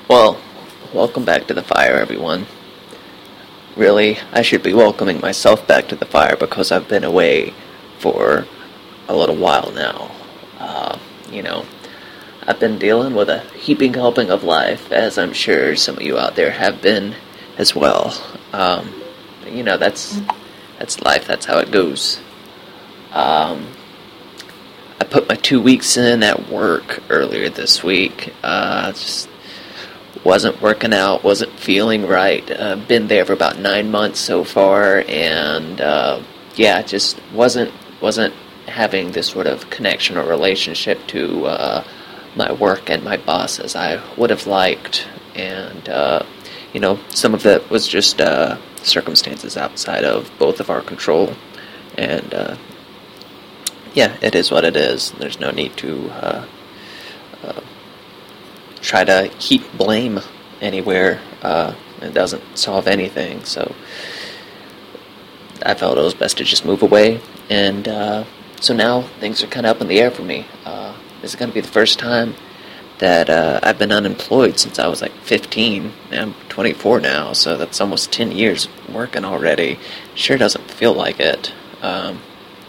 Well, welcome back to the fire, everyone. Really, I should be welcoming myself back to the fire because I've been away for a little while now. I've been dealing with a heaping helping of life, as I'm sure some of you out there have been as well. That's life. That's how it goes. I put my 2 weeks in at work earlier this week. Just wasn't working out, wasn't feeling right. Been there for about 9 months so far, and just wasn't having this sort of connection or relationship to my work and my boss as I would have liked. And some of that was just circumstances outside of both of our control. And it is what it is. There's no need to try to heap blame anywhere. It doesn't solve anything. So I felt it was best to just move away. And so now things are kind of up in the air for me. This is going to be the first time that I've been unemployed since I was like 15. I'm 24 now, so that's almost 10 years working already. Sure doesn't feel like it. I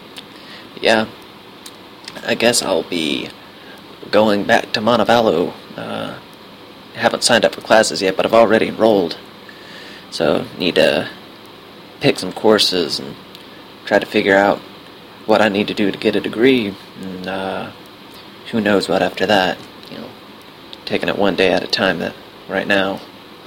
guess I'll be going back to Montevallo. Haven't signed up for classes yet, but I've already enrolled. So need to pick some courses and try to figure out what I need to do to get a degree. And who knows what after that. Taking it one day at a time right now.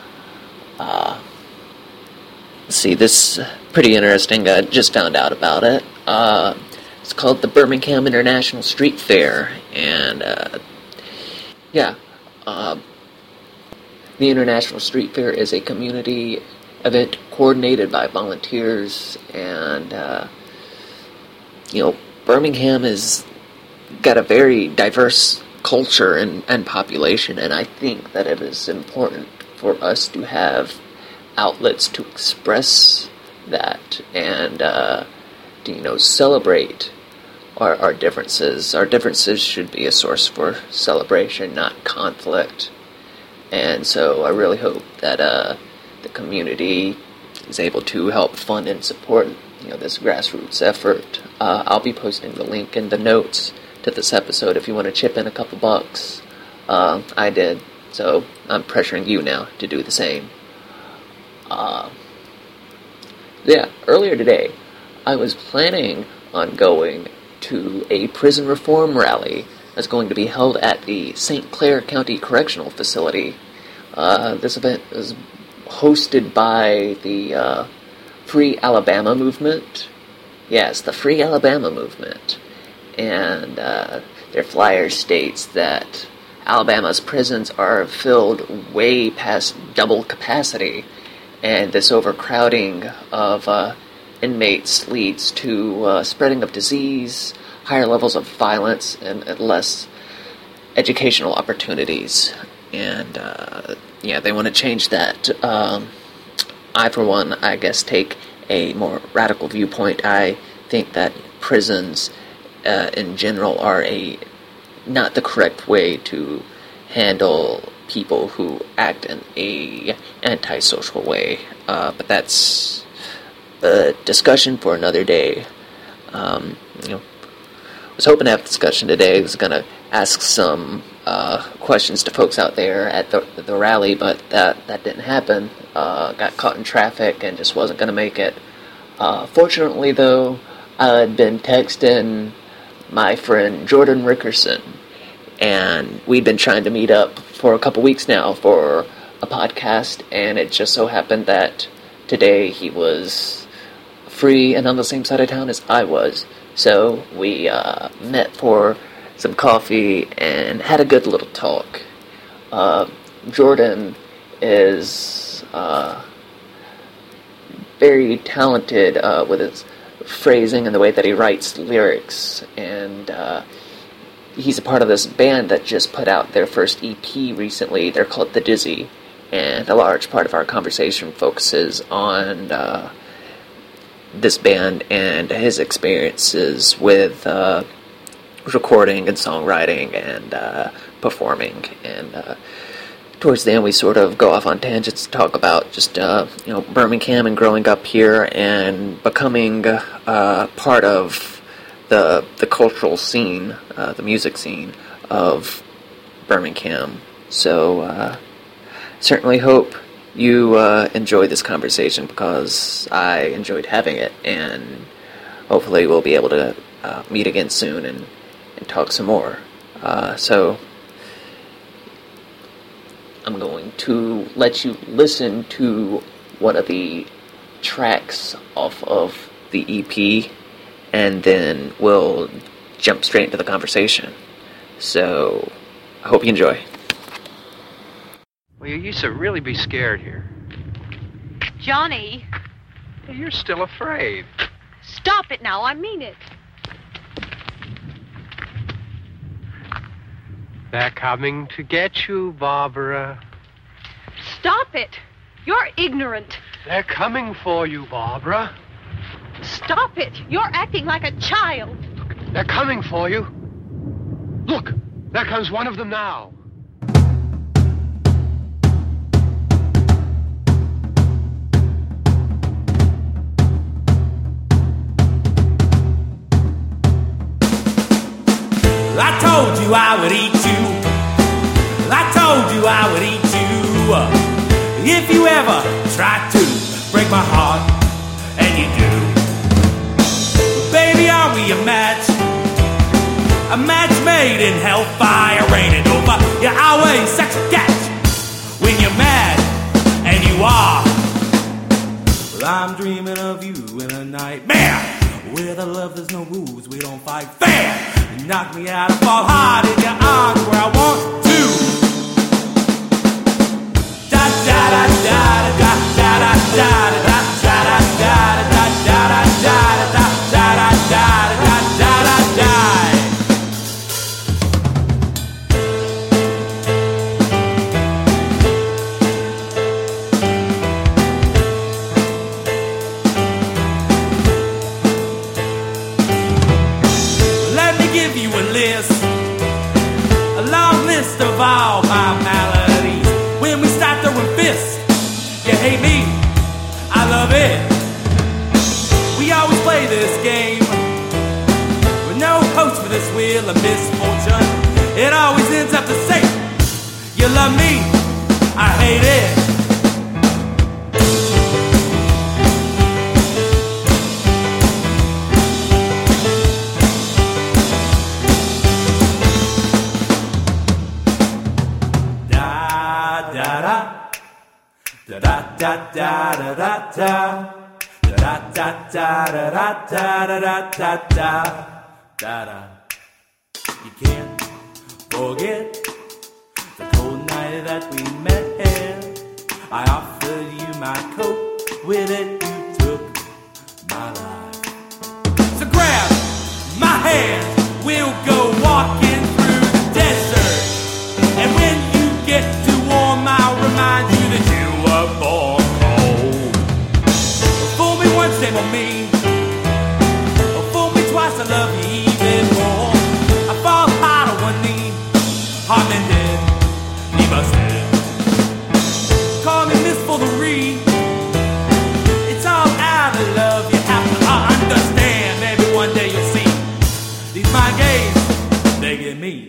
Let's see, this is pretty interesting. I just found out about it. It's called the Birmingham International Street Fair, and the International Street Fair is a community event coordinated by volunteers, and Birmingham has got a very diverse culture and population, and I think that it is important for us to have outlets to express that and to celebrate our differences. Our differences should be a source for celebration, not conflict. And so I really hope that the community is able to help fund and support this grassroots effort. I'll be posting the link in the notes to this episode if you want to chip in a couple bucks. I did, so I'm pressuring you now to do the same. Earlier today, I was planning on going to a prison reform rally that's going to be held at the St. Clair County Correctional Facility. This event is hosted by the Free Alabama Movement. Yes, the Free Alabama Movement. And their flyer states that Alabama's prisons are filled way past double capacity, and this overcrowding of inmates leads to spreading of disease, higher levels of violence, and less educational opportunities. And they want to change that. I, for one, I guess take a more radical viewpoint. I think that prisons in general are not the correct way to handle people who act in a antisocial way. But that's a discussion for another day. I was hoping to have a discussion today. I was going to ask some questions to folks out there at the rally, but that didn't happen. Got caught in traffic and just wasn't going to make it. Fortunately, though, I had been texting my friend Jordan Rickerson, and we'd been trying to meet up for a couple weeks now for a podcast, and it just so happened that today he was free and on the same side of town as I was. So we met for some coffee and had a good little talk. Jordan is very talented with his phrasing and the way that he writes lyrics, and he's a part of this band that just put out their first EP recently. They're called The Dizzy, and a large part of our conversation focuses on this band and his experiences with recording and songwriting and performing, and towards the end, we sort of go off on tangents to talk about just, Birmingham and growing up here and becoming part of the cultural scene, the music scene of Birmingham. So, certainly hope you enjoyed this conversation because I enjoyed having it, and hopefully we'll be able to meet again soon and talk some more. So I'm going to let you listen to one of the tracks off of the EP, and then we'll jump straight into the conversation. So I hope you enjoy. Well, you used to really be scared here. Johnny! You're still afraid. Stop it now, I mean it. They're coming to get you, Barbara. Stop it! You're ignorant. They're coming for you, Barbara. Stop it! You're acting like a child. They're coming for you. Look, there comes one of them now. I told you I would eat you. I told you I would eat you. If you ever try to break my heart, and you do. Baby, are we a match? A match made in hellfire, raining over. You're always such a catch when you're mad, and you are. Well, I'm dreaming of you in a nightmare where the love there's no rules, we don't fight fair. You knock me out, I fall hard in your arms where I want to. Da da da da da da da da da da da da da da da da da da da. Of all my maladies, when we start throwing fists, you hate me, I love it. We always play this game with no coach for this wheel of misfortune. It always ends up the same. You love me, I hate it. Da da da da da da da da da da da da da da da. You can't forget the cold night that we met here. I offered you my coat, with it you took my life. So grab my hand, we'll go walking through the desert, and when you get too warm, I'll remind you that you were born cold. Fool me once, shame on me. Fool me twice, I love you even more. I fall hard on one knee, heart mended, knee busted. Call me Miss for the read. It's all out of love, you have to understand. Maybe one day you'll see these mind games, they get me.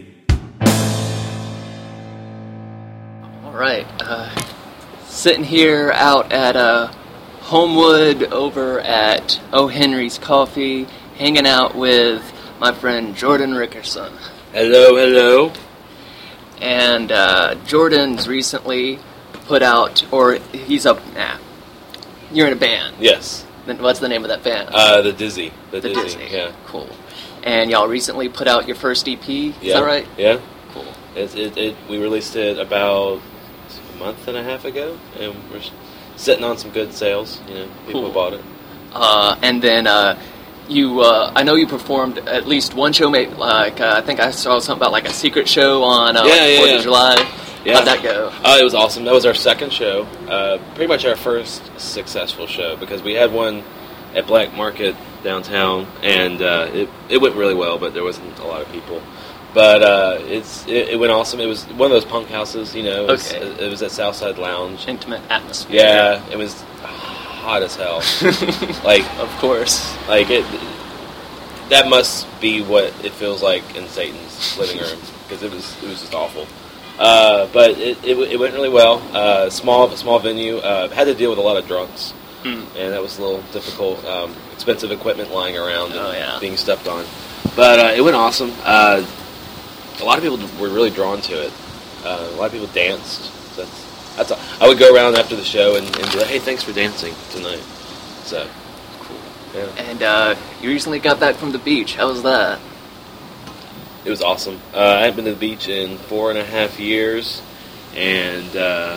Alright, sitting here out at Homewood over at O. Henry's Coffee, hanging out with my friend Jordan Rickerson. Hello, hello. And Jordan's recently put out, or he's up, you're in a band. Yes. Then what's the name of that band? The Dizzy. The Dizzy, yeah. Cool. And y'all recently put out your first EP, is that right? Yeah. Cool. We released it about a month and a half ago, and we're sitting on some good sales. People bought it. And then I know you performed at least one show. I think I saw something about like a secret show on 4th of July. Yeah. How'd that go? It was awesome. That was our second show. Pretty much our first successful show, because we had one at Black Market downtown, and it went really well, but there wasn't a lot of people. But it went awesome. It was one of those punk houses, you know. It was at Southside Lounge. Intimate atmosphere. Yeah, it was hot as hell. Like, of course. Like that must be what it feels like in Satan's living room, because it was just awful. But it went really well. Small venue. Had to deal with a lot of drunks, and that was a little difficult. Expensive equipment lying around and being stepped on. But it went awesome. A lot of people were really drawn to it. A lot of people danced. That's all. I would go around after the show and be like, "Hey, thanks for dancing tonight." So cool. Yeah. And you recently got back from the beach. How was that? It was awesome. I hadn't been to the beach in 4.5 years, and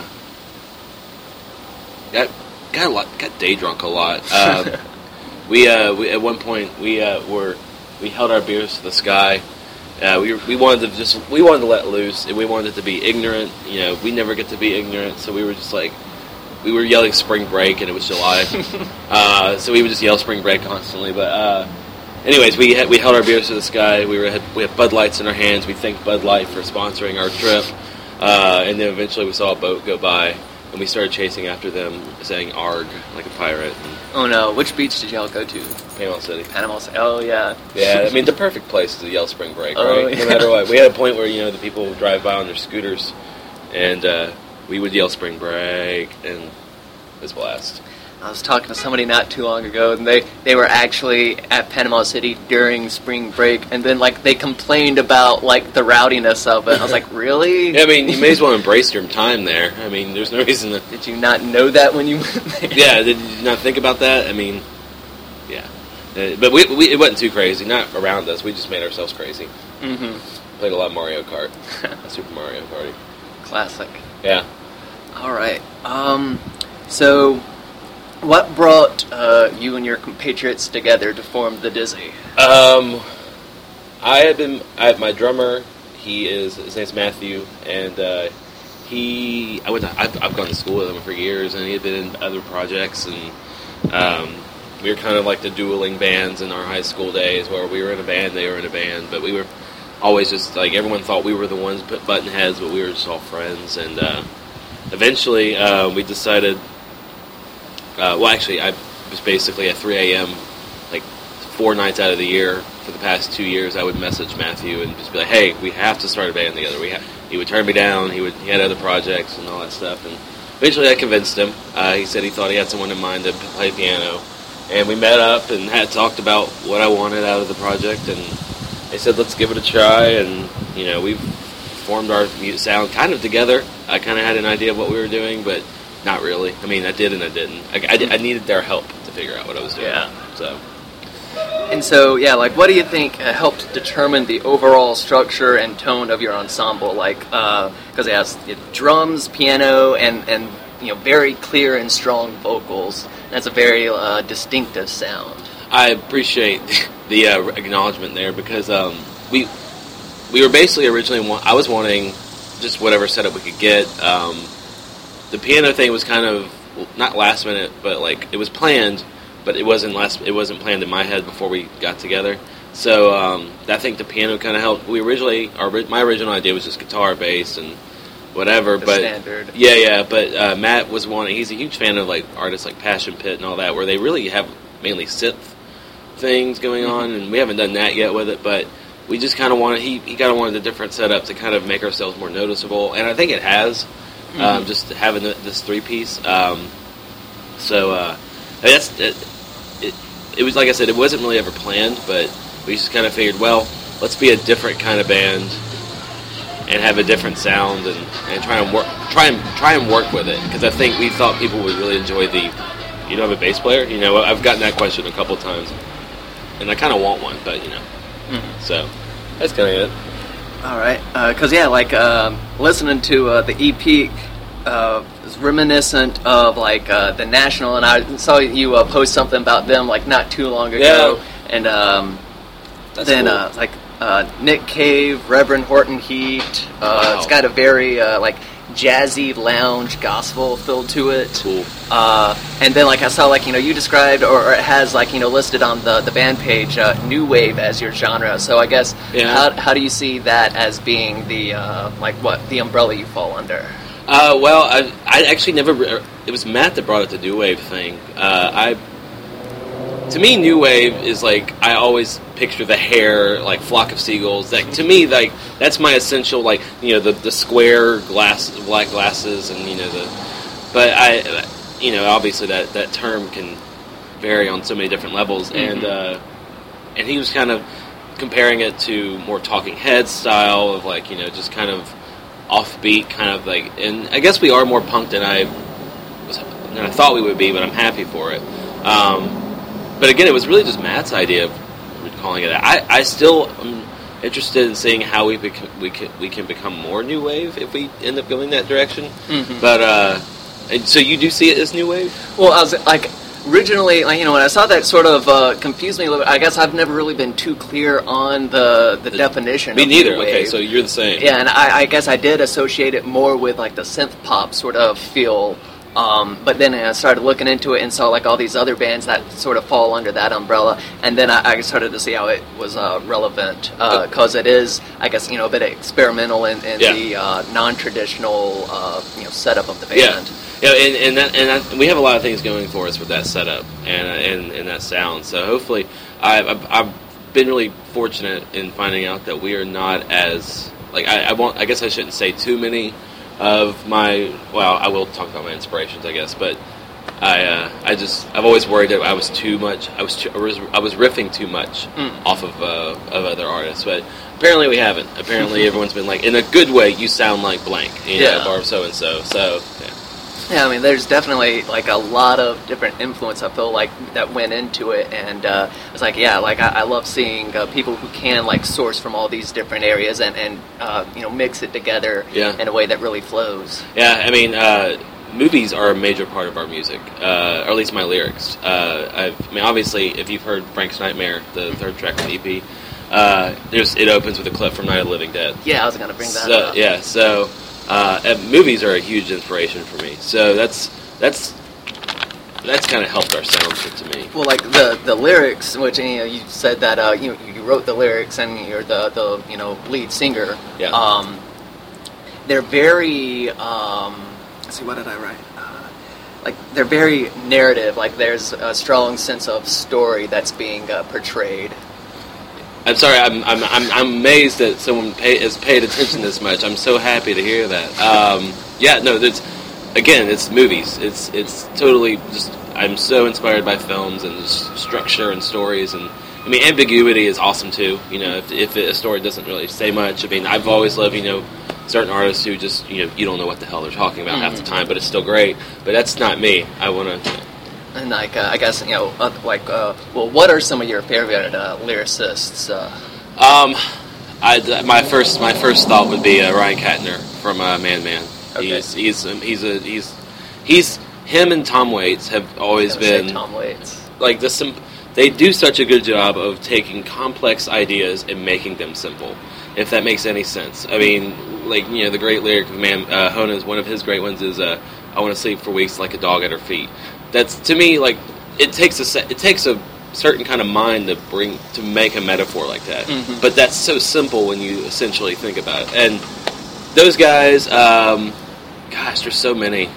got day drunk a lot. We at one point we held our beers to the sky. We wanted to let loose, and we wanted it to be ignorant. You know, we never get to be ignorant, so we were just like, we were yelling "Spring Break," and it was July, so we would just yell "Spring Break" constantly. But anyways, we held our beers to the sky. We had Bud Lights in our hands. We thanked Bud Light for sponsoring our trip, and then eventually we saw a boat go by, and we started chasing after them, saying "Arg" like a pirate. Oh no! Which beach did y'all go to? Panama City. Panama City. Oh yeah. Yeah, I mean the perfect place to yell "Spring Break," right? Oh, yeah. No matter what. We had a point where the people would drive by on their scooters, and we would yell "Spring Break," and it was a blast. I was talking to somebody not too long ago, and they were actually at Panama City during spring break, and then they complained about the rowdiness of it. I was like, really? Yeah, I mean, you may as well embrace your time there. I mean, there's no reason to. Did you not know that when you went there? Yeah, did you not think about that? I mean, yeah, but we it wasn't too crazy. Not around us. We just made ourselves crazy. Mm-hmm. Played a lot of Mario Kart, Super Mario Party. Classic. Yeah. All right. So. What brought you and your compatriots together to form the Dizzy? My drummer. His name's Matthew, and I've gone to school with him for years, and he had been in other projects, and we were kind of like the dueling bands in our high school days, where we were in a band, they were in a band, but we were always just everyone thought we were the ones put button heads, but we were just all friends, and eventually we decided. Actually, I was basically at 3 a.m., 4 nights out of the year for the past 2 years. I would message Matthew and just be like, "Hey, we have to start a band together." He would turn me down. He had other projects and all that stuff. And eventually, I convinced him. He said he thought he had someone in mind to play piano, and we met up and had talked about what I wanted out of the project. And they said, "Let's give it a try." And we've formed our sound kind of together. I kind of had an idea of what we were doing, but. Not really. I mean, I did and I didn't. I needed their help to figure out what I was doing. Yeah. So. And so, yeah, what do you think helped determine the overall structure and tone of your ensemble? Because it has drums, piano, and very clear and strong vocals. That's a very distinctive sound. I appreciate the acknowledgement there, because we were basically originally I was wanting just whatever setup we could get. The piano thing was kind of not last minute, but it was planned, but it wasn't planned in my head before we got together. So I think the piano kind of helped. My original idea was just guitar, bass, and whatever. But standard. Yeah. But Matt was wanting. He's a huge fan of artists like Passion Pit and all that, where they really have mainly synth things going on, and we haven't done that yet with it, but. We just kind of wanted. He kind of wanted a different setup to kind of make ourselves more noticeable, and I think it has. Just having this 3-piece. It was like I said, it wasn't really ever planned, but we just kind of figured, well, let's be a different kind of band and have a different sound and try and work with it, because I think we thought people would really enjoy the. You don't have a bass player? I've gotten that question a couple times, and I kind of want one, but so that's kind of it. All right, because listening to the EP is reminiscent of the National, and I saw you post something about them not too long ago, and then cool. Nick Cave, Reverend Horton Heat. Wow. It's got a very jazzy lounge gospel feel to it. Cool. And then like I saw like you described or it has like listed on the band page new wave as your genre. So I guess how do you see that as being the like what the umbrella you fall under? Well, I actually never. It was Matt that brought up the new wave thing. To me, new wave is like I always picture the hair, like Flock of Seagulls. That to me, like that's my essential, like the square black glasses, and But obviously that term can vary on so many different levels, and he was kind of comparing it to more Talking Heads style of like just kind of offbeat, kind of like, and I guess we are more punk than I thought we would be, but I'm happy for it. But again, it was really just Matt's idea of calling it that. I still am interested in seeing how we can become more new wave if we end up going that direction. Mm-hmm. But so you do see it as new wave? Well, I was like originally, like, when I saw that, sort of confused me a little bit. I guess I've never really been too clear on the definition. Me of neither. new wave. Okay, so you're the same. Yeah, and I guess I did associate it more with like the synth pop sort of feel. But then I started looking into it and saw like all these other bands that sort of fall under that umbrella, and then I started to see how it was relevant because it is, I guess, a bit experimental in the non-traditional setup of the band. Yeah, and we have a lot of things going for us with that setup and that sound. So hopefully, I've been really fortunate in finding out that we are not as like I guess I shouldn't say too many of my, I will talk about my inspirations, I guess, but I've always worried that I was too much. I was riffing too much off of other artists, but apparently we haven't. Apparently everyone's been like, in a good way, you sound like blank, or so and so. So yeah. Yeah, I mean, there's definitely like a lot of different influence I feel like that went into it, and it's like I love seeing people who can like source from all these different areas and mix it together in a way that really flows. Yeah, I mean, movies are a major part of our music, or at least my lyrics. Obviously, if you've heard Frank's Nightmare, the third track on the EP, it opens with a clip from Night of the Living Dead. Yeah, I was going to bring that up. Yeah, so. Movies are a huge inspiration for me, so that's kind of helped our sound to me. Well, like the lyrics, which you said that you wrote the lyrics and you're the lead singer. Yeah. They're very. Let's see, what did I write? Like they're very narrative. Like there's a strong sense of story that's being portrayed. I'm sorry. I'm amazed that someone has paid attention this much. I'm so happy to hear that. It's movies. It's totally just. I'm so inspired by films and just structure and stories, and I mean ambiguity is awesome too. If a story doesn't really say much. I mean, I've always loved certain artists who just you don't know what the hell they're talking about half the time, but it's still great. But that's not me. I want to. And like I guess what are some of your favorite lyricists? My first thought would be Ryan Kattner from Man Man. Okay. He's him and Tom Waits have always been Tom Waits. Like they do such a good job of taking complex ideas and making them simple. If that makes any sense. I mean, the great lyric of Hona's, one of his great ones is I want to sleep for weeks like a dog at her feet. That's, to me, like, it takes a certain kind of mind to make a metaphor like that. Mm-hmm. But that's so simple when you essentially think about it. And those guys, there's so many.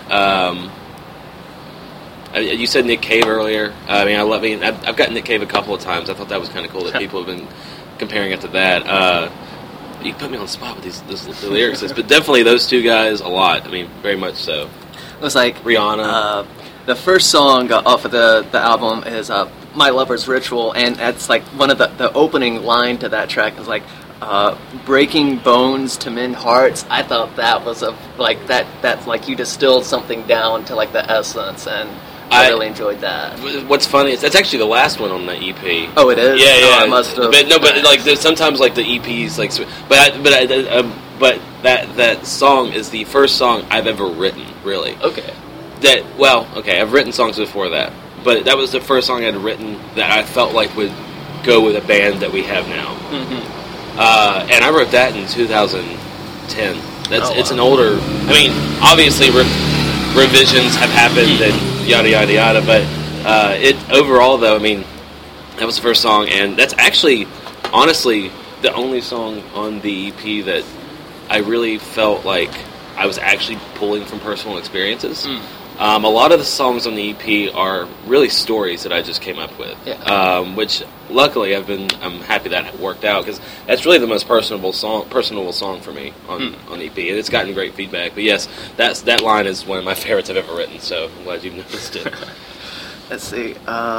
You said Nick Cave earlier. I've got Nick Cave a couple of times. I thought that was kind of cool that people have been comparing it to that. You put me on the spot with the lyrics, but definitely those two guys a lot. I mean, very much so. It was like Rihanna. The first song off of the album is My Lover's Ritual, and that's like one of the opening line to that track is like breaking bones to mend hearts. I thought that was that's like you distilled something down to like the essence, and I really enjoyed that. What's funny is that's actually the last one on the EP. Oh, it is? Yeah. I must have. But like there's sometimes like the EPs like, but that song is the first song I've ever written, really. Okay. I've written songs before that, but that was the first song I'd written that I felt like would go with a band that we have now. Mm-hmm. And I wrote that in 2010. It's an older. I mean, obviously revisions have happened and yada yada yada, but it overall though, I mean, that was the first song, and that's actually, honestly, the only song on the EP that I really felt like I was actually pulling from personal experiences. A lot of the songs on the EP are really stories that I just came up with, which luckily I'm happy that worked out, because that's really the most personable song for me on the EP, and it's gotten great feedback. But yes, that line is one of my favorites I've ever written, so I'm glad you noticed it. Let's see.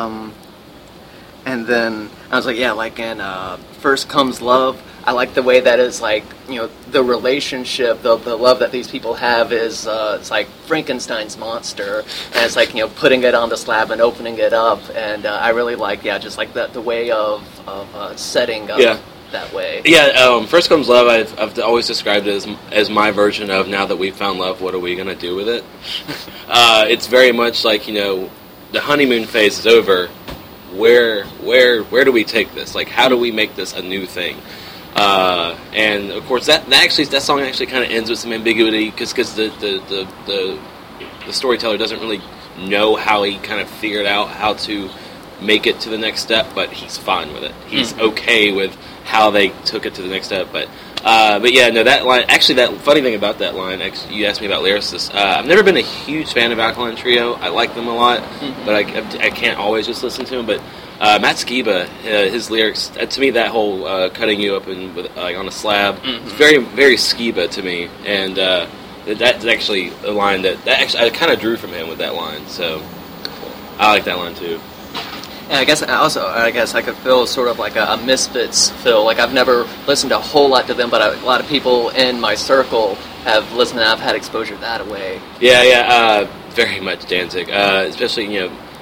And then I was like, yeah, like in First Comes Love, I like the way that is like, the relationship, the love that these people have is, it's like Frankenstein's monster, and it's like, putting it on the slab and opening it up, and I really like, just like the way of setting up that way. Yeah, First Comes Love, I've always described it as my version of now that we've found love, what are we going to do with it? It's very much like, the honeymoon phase is over. Where do we take this? Like, how do we make this a new thing? And of course, that song actually kind of ends with some ambiguity, because the storyteller doesn't really know how he kind of figured out how to make it to the next step, but he's fine with it. He's okay with how they took it to the next step. But yeah, no, that line. Actually, that funny thing about that line. Actually, you asked me about lyricists. I've never been a huge fan of Alkaline Trio. I like them a lot, but I can't always just listen to them. But Matt Skiba, his lyrics, to me, that whole cutting you up on a slab, it's very, very Skiba to me, and that's actually a line that actually I kind of drew from him with that line. So I like that line too. And I guess I could feel sort of like a Misfits feel. Like, I've never listened a whole lot to them, but a lot of people in my circle have listened, and I've had exposure that way. Yeah, very much Danzig. Especially,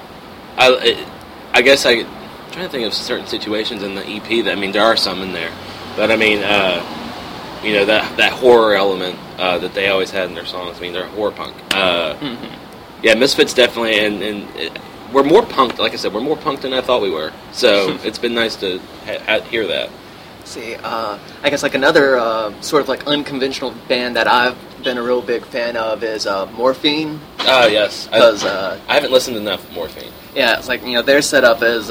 I guess I'm trying to think of certain situations in the EP that, I mean, there are some in there, but I mean, that horror element that they always had in their songs. I mean, they're horror punk. Yeah, Misfits definitely, and we're more punked. Like I said, we're more punked than I thought we were. So it's been nice to hear that. See, I guess like another sort of like unconventional band that I've been a real big fan of is Morphine. Yes. Because I haven't listened enough to Morphine. Yeah, it's like, their setup is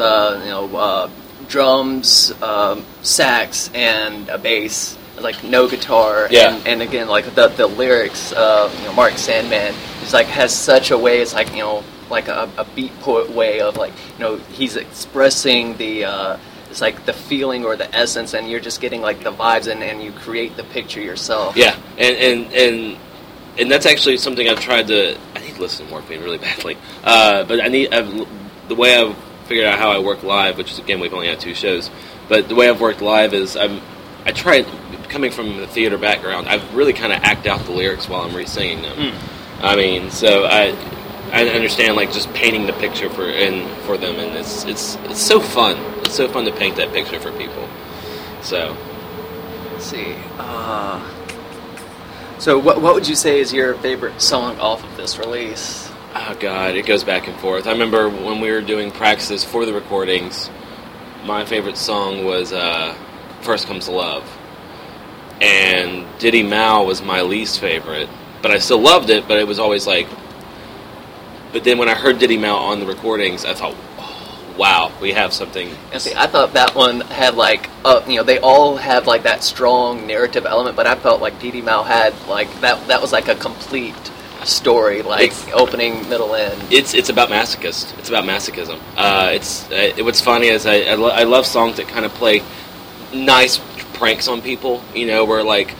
drums, sax, and a bass. Like no guitar, and again, like the lyrics, Mark Sandman is like has such a way. It's like like a beat poet way of like he's expressing the it's like the feeling or the essence, and you're just getting like the vibes, and you create the picture yourself. Yeah, and that's actually something I've tried to. I need to listen to Morphine really badly, but the way I've figured out how I work live, which is again we've only had 2 shows, but the way I've worked live is I try, coming from the theater background, I really kind of act out the lyrics while I'm re-singing them. I mean, so I understand like just painting the picture for them, and it's so fun. It's so fun to paint that picture for people. So, let's see. So what would you say is your favorite song off of this release? Oh God, it goes back and forth. I remember when we were doing practices for the recordings, my favorite song was First Comes Love, and Diddy Mao was my least favorite, but I still loved it, but it was always like, but then when I heard Diddy Mao on the recordings, I thought, oh, wow, we have something. And see, I thought that one had like, they all have like that strong narrative element, but I felt like Diddy Mao had like, that was like a complete story, like opening, middle, end. It's about masochist. It's about masochism. What's funny is I love songs that kind of play nice pranks on people, where like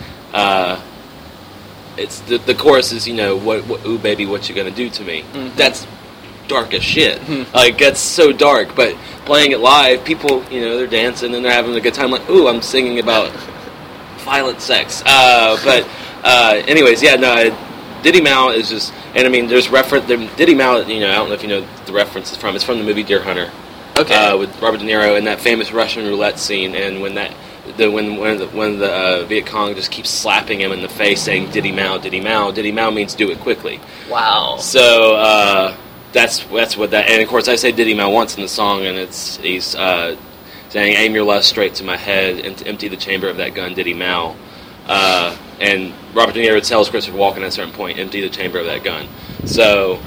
it's the chorus is what ooh baby what you gonna do to me. That's dark as shit. Like that's so dark, but playing it live, people they're dancing and they're having a good time, like ooh I'm singing about violent sex. But anyways, Diddy Mao is just, and I mean there's reference Diddy Mao, I don't know if you know the reference is from, it's from the movie Deer Hunter. Okay. With Robert De Niro and that famous Russian roulette scene, and when the Viet Cong just keeps slapping him in the face, saying "Diddy Mao, Diddy Mao." Diddy Mao means do it quickly. Wow. So that's what that. And of course, I say Diddy Mao once in the song, and he's saying, "Aim your lust straight to my head and empty the chamber of that gun, Diddy Mao." and Robert De Niro tells Christopher Walken at a certain point, empty the chamber of that gun. So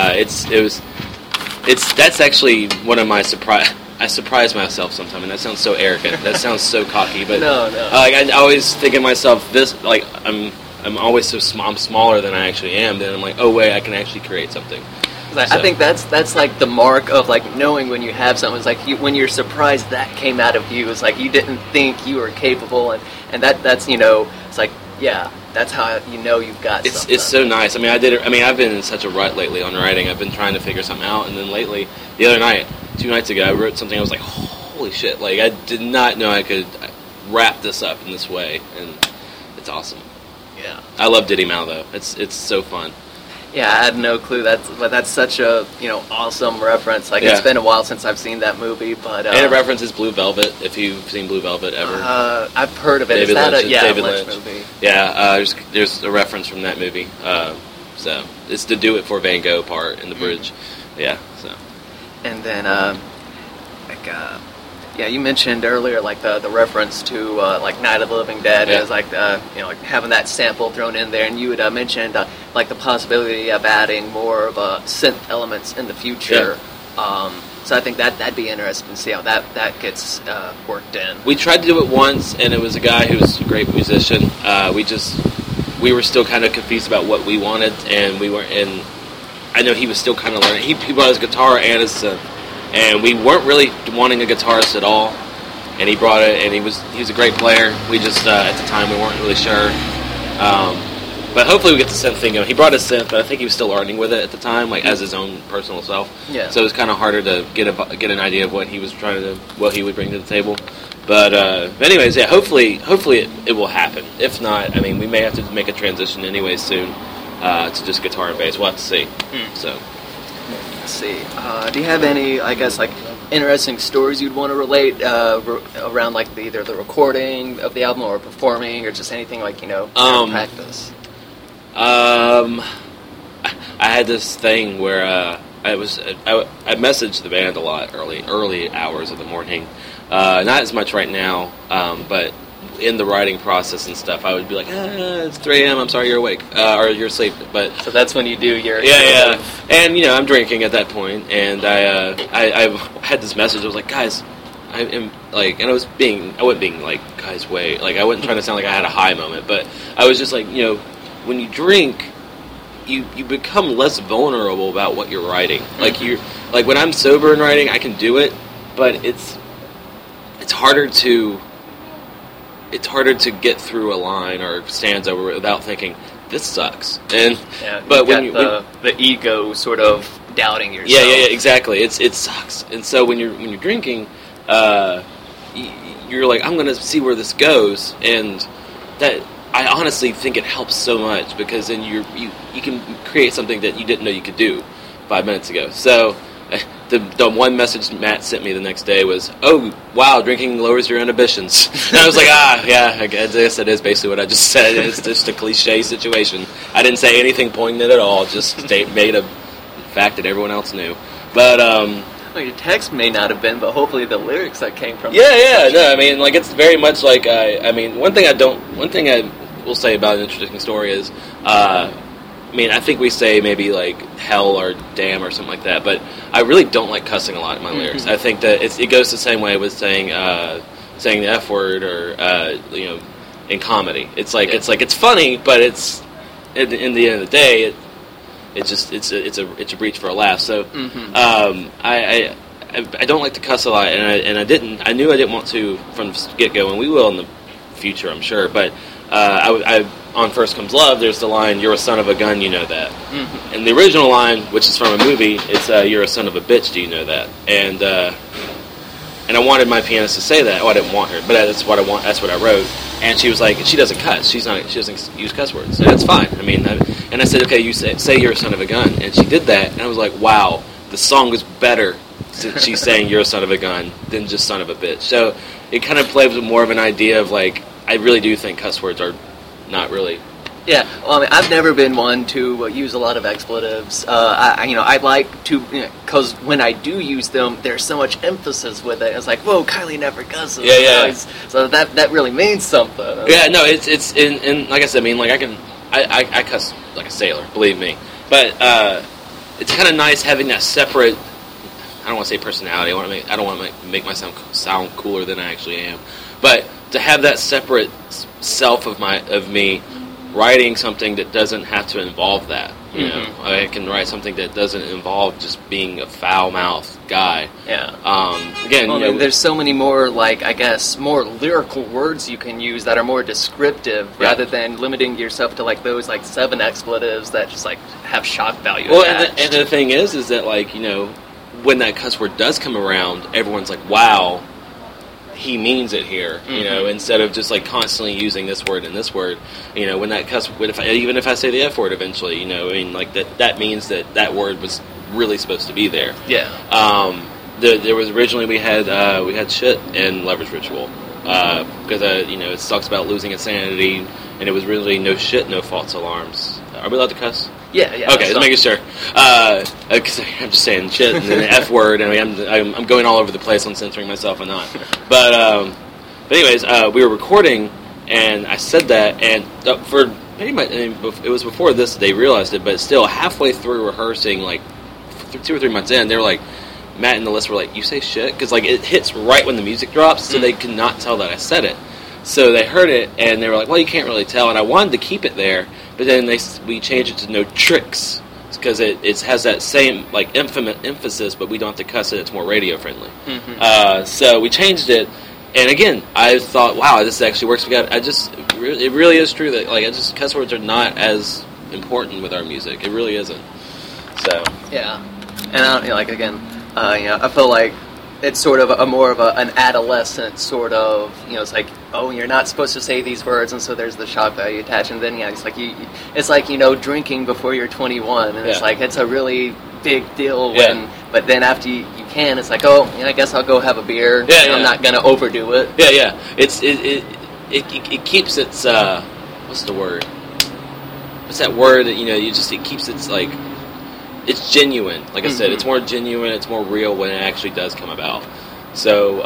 that's actually one of my surprise. I surprise myself sometimes, and that sounds so arrogant. That sounds so cocky, but No. I always think of myself this like I'm always I'm smaller than I actually am. Then I'm like, oh wait, I can actually create something. Like, I think that's like the mark of like knowing when you have something. It's like when you're surprised that came out of you. It's like you didn't think you were capable, and that's it's like that's how you've got. Something. It's so nice. I mean, I've been in such a rut lately on writing. I've been trying to figure something out, and then lately, the other night, 2 nights ago, I wrote something. I was like, holy shit! Like I did not know I could wrap this up in this way, and it's awesome. Yeah, I love Diddy Mao though. It's so fun. Yeah, I had no clue. That's such a awesome reference. Like it's been a while since I've seen that movie, but and it references Blue Velvet. If you've seen Blue Velvet ever, I've heard of it. David Is that Lynch, David Lynch movie? Yeah, there's a reference from that movie. So it's the Do It for Van Gogh part in the bridge. Yeah. So and then you mentioned earlier like the reference to like Night of the Living Dead is like like having that sample thrown in there, and you had mentioned like the possibility of adding more of synth elements in the future. Yeah. So I think that'd be interesting to see how that gets worked in. We tried to do it once, and it was a guy who was a great musician. We were still kind of confused about what we wanted, and we weren't. And I know he was still kind of learning. He brought his guitar and his synth. And we weren't really wanting a guitarist at all, and he brought it, and he was a great player. We just at the time we weren't really sure, but hopefully we get the synth thing going. He brought his synth, but I think he was still learning with it at the time, like as his own personal self. Yeah. So it was kind of harder to get an idea of what he was what he would bring to the table. But anyways, yeah. Hopefully it will happen. If not, I mean, we may have to make a transition anyway soon to just guitar and bass. We'll have to see. So. Let's see. Do you have any, I guess, like interesting stories you'd want to relate around like either the recording of the album or performing or just anything like practice? I had this thing where I messaged the band a lot early hours of the morning. Not as much right now, but in the writing process and stuff, I would be like, it's 3 a.m. I'm sorry you're awake or you're asleep. But so that's when you do your and I'm drinking at that point, and I had this message. I was like, guys, I am like, and I wasn't being like, guys, wait, like I wasn't trying to sound like I had a high moment, but I was just like, when you drink, you become less vulnerable about what you're writing. Like when I'm sober and writing, I can do it, but it's harder to get through a line or stanza without thinking this sucks. And but when the ego sort of doubting yourself. Yeah, exactly. It sucks. And so when you're drinking, you're like, I'm going to see where this goes, and that I honestly think it helps so much because then you can create something that you didn't know you could do 5 minutes ago. So. The one message Matt sent me the next day was, oh, wow, drinking lowers your inhibitions. And I was like, I guess that is basically what I just said. It's just a cliche situation. I didn't say anything poignant at all, just made a fact that everyone else knew. But, well, your text may not have been, but hopefully the lyrics that came from no, I mean, like, it's very much like, one thing I will say about an interesting story is, I mean, I think we say maybe like hell or damn or something like that, but I really don't like cussing a lot in my lyrics. I think that it goes the same way with saying the F word or in comedy. It's it's funny, but it's in the end of the day, it's a reach for a laugh. So I don't like to cuss a lot, and I knew I didn't want to from the get go, and we will in the future, I'm sure, but. On First Comes Love, there's the line, you're a son of a gun, you know that. And the original line, which is from a movie, it's you're a son of a bitch, do you know that? And I wanted my pianist to say that. Oh, I didn't want her, but that's what I wrote. And she was like, she doesn't cuss. She doesn't use cuss words. And that's fine. I mean, and I said, okay, you say you're a son of a gun. And she did that, and I was like, wow, the song was better since she's saying you're a son of a gun than just son of a bitch. So it kind of plays with more of an idea of like, I really do think cuss words are not really Yeah, well, I mean, I've never been one to use a lot of expletives. I like to, because when I do use them, there's so much emphasis with it. It's like, whoa, Kylie never cusses. Yeah. So that really means something. Yeah, no, it's in like I said, I mean, like I cuss like a sailor, believe me. But it's kind of nice having that separate. I don't want to say personality. I don't want to make myself sound cooler than I actually am. But to have that separate self of me writing something that doesn't have to involve that. You know, I can write something that doesn't involve just being a foul-mouthed guy. Yeah. Again, well, there's so many more, like, I guess, more lyrical words you can use that are more descriptive rather than limiting yourself to, like, those, like, 7 expletives that just, like, have shock value well, attached. and the thing is that, like, when that cuss word does come around, everyone's like, wow, he means it here, instead of just like constantly using this word and this word, when that cuss, even if I say the F word eventually, like that means that word was really supposed to be there. Yeah. There was originally we had shit in Leverage Ritual, because it talks about losing insanity, and it was really no shit, no false alarms. Are we allowed to cuss? Yeah. Okay, just making sure. Because I'm just saying shit and then the F word, and I'm going all over the place on censoring myself and not. But anyways, we were recording, and I said that, and for pretty much, it was before this they realized it, but still halfway through rehearsing, like 2 or 3 months in, they were like, Matt and Alyssa were like, "You say shit?" Because like it hits right when the music drops, so they could not tell that I said it. So they heard it, and they were like, "Well, you can't really tell." And I wanted to keep it there, but then we changed it to no tricks because it has that same like emphasis, but we don't have to cuss it. It's more radio friendly. So we changed it, and again, I thought, "Wow, this actually works." It really is true that cuss words are not as important with our music. It really isn't. So yeah, and I feel like it's sort of more of an adolescent sort of, it's like, oh, you're not supposed to say these words, and so there's the shock value attached, and then, it's like, drinking before you're 21, and it's like, it's a really big deal but then after you can, it's like, oh, I guess I'll go have a beer, I'm not going to overdo it. Yeah. It keeps its, what's the word? What's that word that, it keeps its, like, it's genuine. Like I said, it's more genuine, it's more real when it actually does come about. So,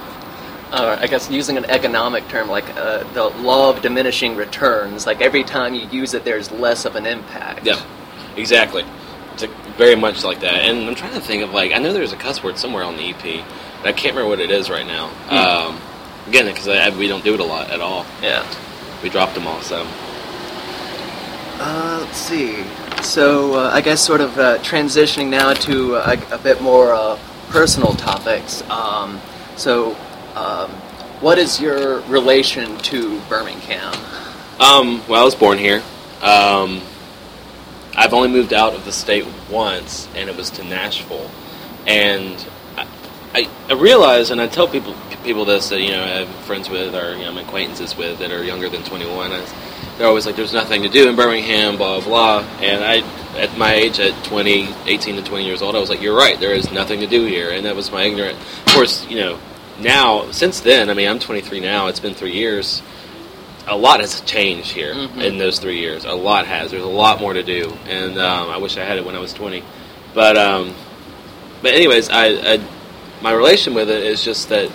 I guess using an economic term, like the law of diminishing returns, like every time you use it, there's less of an impact. Yeah, exactly. It's very much like that. And I'm trying to think of, I know there's a cuss word somewhere on the EP, but I can't remember what it is right now. Again, because we don't do it a lot at all. Yeah. We dropped them all, so. Let's see. So, I guess sort of transitioning now to a bit more personal topics. What is your relation to Birmingham? Well, I was born here. I've only moved out of the state once, and it was to Nashville. And I realize, and I tell people this, that, I have friends with, or, I'm acquaintances with, that are younger than 21, they're always like, there's nothing to do in Birmingham, blah, blah. And at my age, at 18 to 20 years old, I was like, you're right, there is nothing to do here. And that was my ignorant. Of course, now, since then, I'm 23 now, it's been 3 years. A lot has changed here in those 3 years. A lot has. There's a lot more to do. And I wish I had it when I was 20. But anyways, my relation with it is just that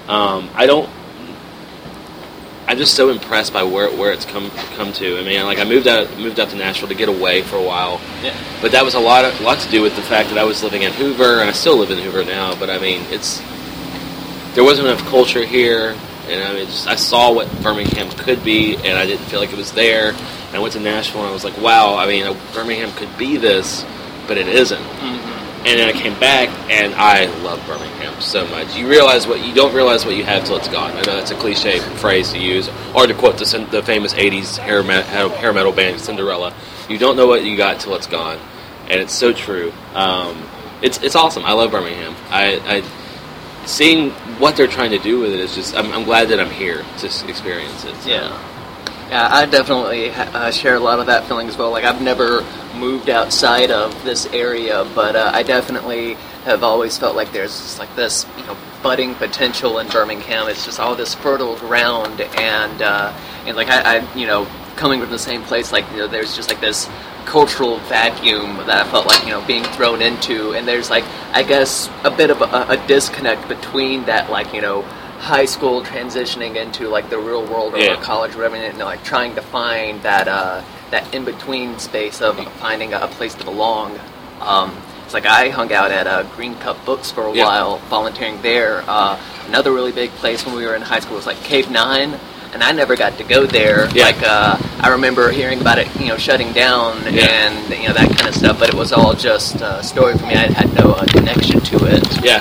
I'm just so impressed by where it's come to. I moved out to Nashville to get away for a while. Yeah. But that was a lot to do with the fact that I was living in Hoover, and I still live in Hoover now. But there wasn't enough culture here, and I saw what Birmingham could be, and I didn't feel like it was there. And I went to Nashville, and I was like, wow, Birmingham could be this, but it isn't. And then I came back, and I love Birmingham so much. You don't realize what you have till it's gone. I know that's a cliche phrase to use, or to quote the famous '80s hair metal band Cinderella. You don't know what you got till it's gone, and it's so true. It's awesome. I love Birmingham. I seeing what they're trying to do with it is just. I'm glad that I'm here to experience it. So. Yeah, I definitely share a lot of that feeling as well. I've never moved outside of this area, but I definitely have always felt like there's just this, budding potential in Birmingham. It's just all this fertile ground, and coming from the same place, like, you know, there's just like this cultural vacuum that I felt like, you know, being thrown into, and there's like, I guess, a bit of a disconnect between that, like, you know, high school transitioning into like the real world or college or whatever, and like trying to find that in between space of finding a place to belong. It's like I hung out at Green Cup Books for a while, volunteering there. Another really big place when we were in high school was like Cave 9, and I never got to go there. Like I remember hearing about it, you know, shutting down and you know that kind of stuff, but it was all just a story for me. I had no connection to it. Yeah,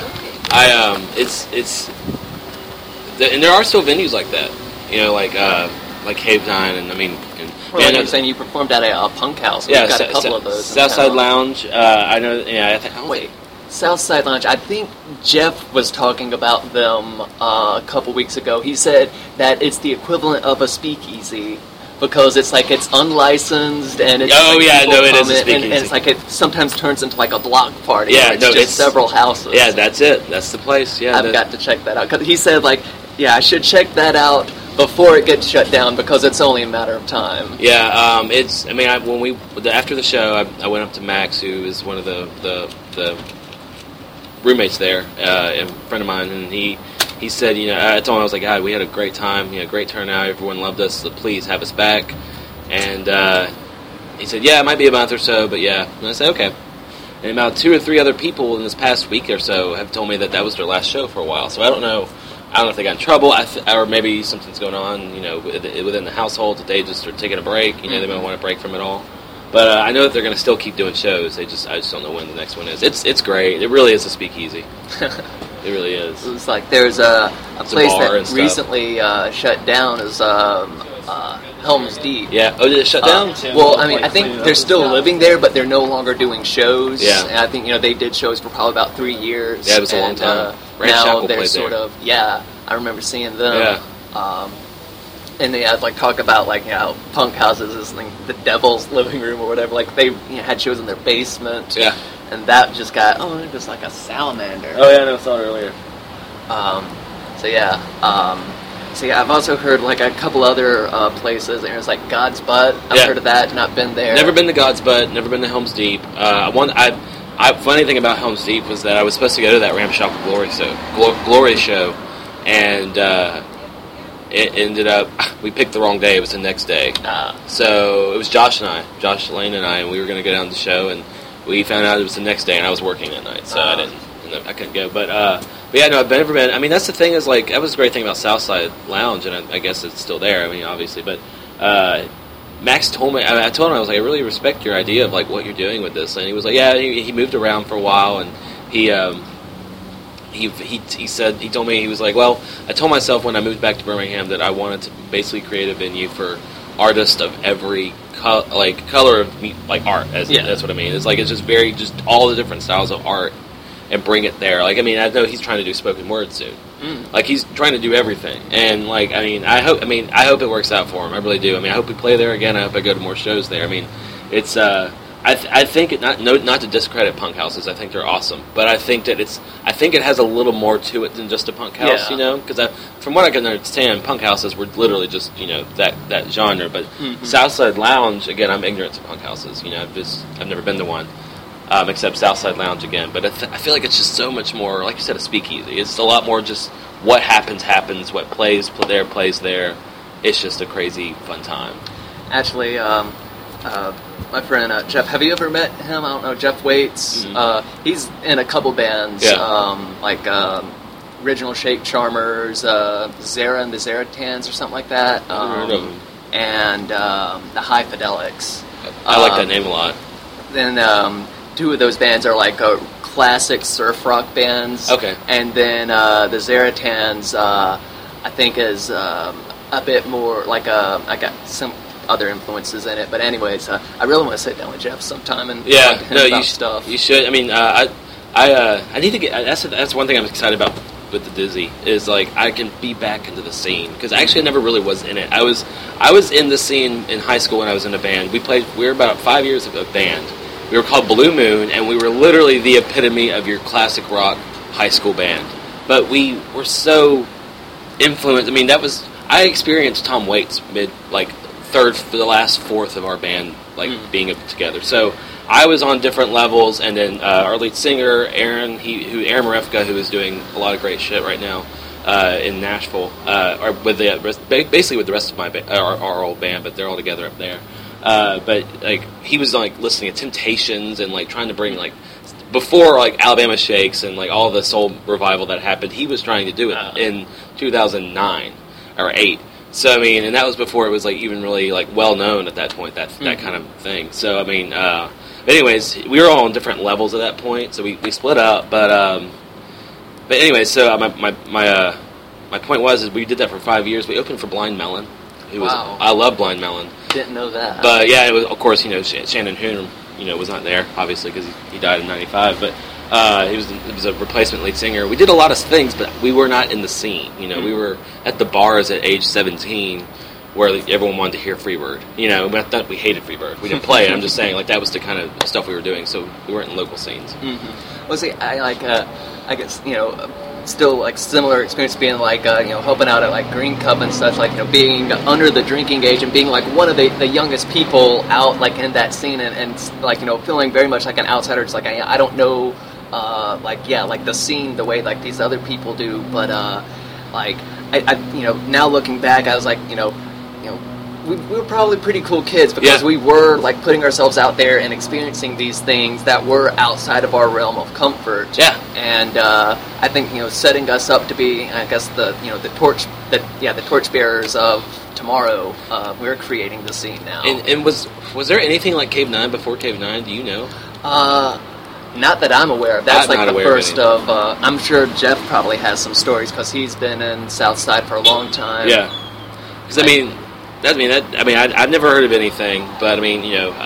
and there are still venues like that, you know, like Cave 9, and I mean, well, you're saying you performed at a punk house. We've got a couple of those. Southside Lounge. I know. Yeah, wait, Southside Lounge. I think Jeff was talking about them a couple weeks ago. He said that it's the equivalent of a speakeasy because it's like it's unlicensed and it's it is a speakeasy. And it's like it sometimes turns into like a block party. Yeah, it's several houses. Yeah, that's it. That's the place. Yeah, I've got to check that out because he said like, I should check that out before it gets shut down because it's only a matter of time. Yeah, it's. I mean, after the show, I went up to Max, who is one of the roommates there, a friend of mine, and he said, you know, I told him, I was like, God, we had a great time, you know, great turnout, everyone loved us, so please have us back. And he said, yeah, it might be a month or so, but yeah. And I said, okay. And about 2 or 3 other people in this past week or so have told me that was their last show for a while. So I don't know if they got in trouble, or maybe something's going on, you know, within the household that they just are taking a break. You know, they might want a break from it all. But I know that they're going to still keep doing shows. I just don't know when the next one is. It's great. It really is a speakeasy. It really is. It's like there's a place that recently shut down is Helm's Deep. Yeah. Oh, did it shut down? Well, I mean, I think they're still living there, but they're no longer doing shows. Yeah. And I think, you know, they did shows for probably about 3 years. Yeah, it was a long time. Now they're sort of, I remember seeing them. Yeah. And they had like talk about like, you know, punk houses is like the devil's living room or whatever. Like they had shows in their basement. Yeah. And that just got it was like a salamander. Oh yeah, I saw it earlier. So I've also heard like a couple other places. There's like God's Butt. I've heard of that. Not been there. Never been to God's Butt. Never been to Helm's Deep. Funny thing about Helm's Deep was that I was supposed to go to that Ramshackle Glory show, and it ended up we picked the wrong day. It was the next day. So it was Josh Lane and I, and we were going to go down to the show, and we found out it was the next day, and I was working that night, so I couldn't go. But yeah, no, I've never been. I mean, that's the thing is like that was the great thing about Southside Lounge, and I guess it's still there. I mean, obviously, but Max told me. I told him I was like, I really respect your idea of like what you're doing with this, and he was like, yeah, he moved around for a while, and he said he told me he was like, well, I told myself when I moved back to Birmingham that I wanted to basically create a venue for artists of every color of like art. That's what I mean. It's like it's just all the different styles of art and bring it there. Like I mean, I know he's trying to do spoken word soon. Like he's trying to do everything, and like I hope it works out for him. I really do. I mean, I hope we play there again. I hope I go to more shows there. I mean, it's I think it not to discredit punk houses. I think they're awesome, but I think it has a little more to it than just a punk house. You know, because from what I can understand, punk houses were literally just that genre. But Southside Lounge, again, I'm ignorant to punk houses. You know, I've never been to one. Except Southside Lounge again, but I feel like it's just so much more, like you said, a speakeasy. It's a lot more just what happens, what plays there. It's just a crazy fun time. Actually, my friend Jeff, have you ever met him? I don't know, Jeff Waits. He's in a couple bands, like Original Shape Charmers, Zara and the Zaratans or something like that, and the High Fidelics. I like that name a lot. Then 2 of those bands are like classic surf rock bands. Okay. And then the Zaratans, I think, is a bit more like I got some other influences in it. But anyways, I really want to sit down with Jeff sometime and talk to him about stuff. You should. I mean, I need to get. That's one thing I'm excited about with the Dizzy is like I can be back into the scene because actually I never really was in it. I was in the scene in high school when I was in a band. We were about 5 years of a band. We were called Blue Moon, and we were literally the epitome of your classic rock high school band. But we were so influenced. I mean, I experienced Tom Waits third for the last fourth of our band being together. So I was on different levels, and then our lead singer Aaron Marefka, who is doing a lot of great shit right now in Nashville, or with basically with the rest of my our old band, but they're all together up there. But like he was like listening to Temptations and like trying to bring like before like Alabama Shakes and like all the soul revival that happened. He was trying to do it in 2009 or 8. So I mean, and that was before it was like even really like well known at that point. That kind of thing. So I mean, anyways, we were all on different levels at that point. So we split up, but anyways, so my point was we did that for 5 years. We opened for Blind Melon. I love Blind Melon. Didn't know that. But yeah, it was of course Shannon Hoon was not there obviously because he died in '95. But he was a replacement lead singer. We did a lot of things, but we were not in the scene. We were at the bars at age 17, where everyone wanted to hear Freebird. Not that we hated Freebird. We didn't play it. I'm just saying that was the kind of stuff we were doing. So we weren't in local scenes. Mm-hmm. Well, see, I guess still like similar experience being like helping out at like Green Cup and such, like being under the drinking age and being like one of the youngest people out like in that scene and like feeling very much like an outsider. It's like I don't know like the scene the way like these other people do, but like I now looking back, I was like we were probably pretty cool kids because we were like putting ourselves out there and experiencing these things that were outside of our realm of comfort. Yeah, and I think setting us up to be, I guess the torchbearers of tomorrow. We're creating the scene now. And was there anything like Cave 9 before Cave 9? Do you know? Not that I'm aware of. That's like the first of. I'm sure Jeff probably has some stories because he's been in Southside for a long time. Yeah, because I've never heard of anything, but I mean,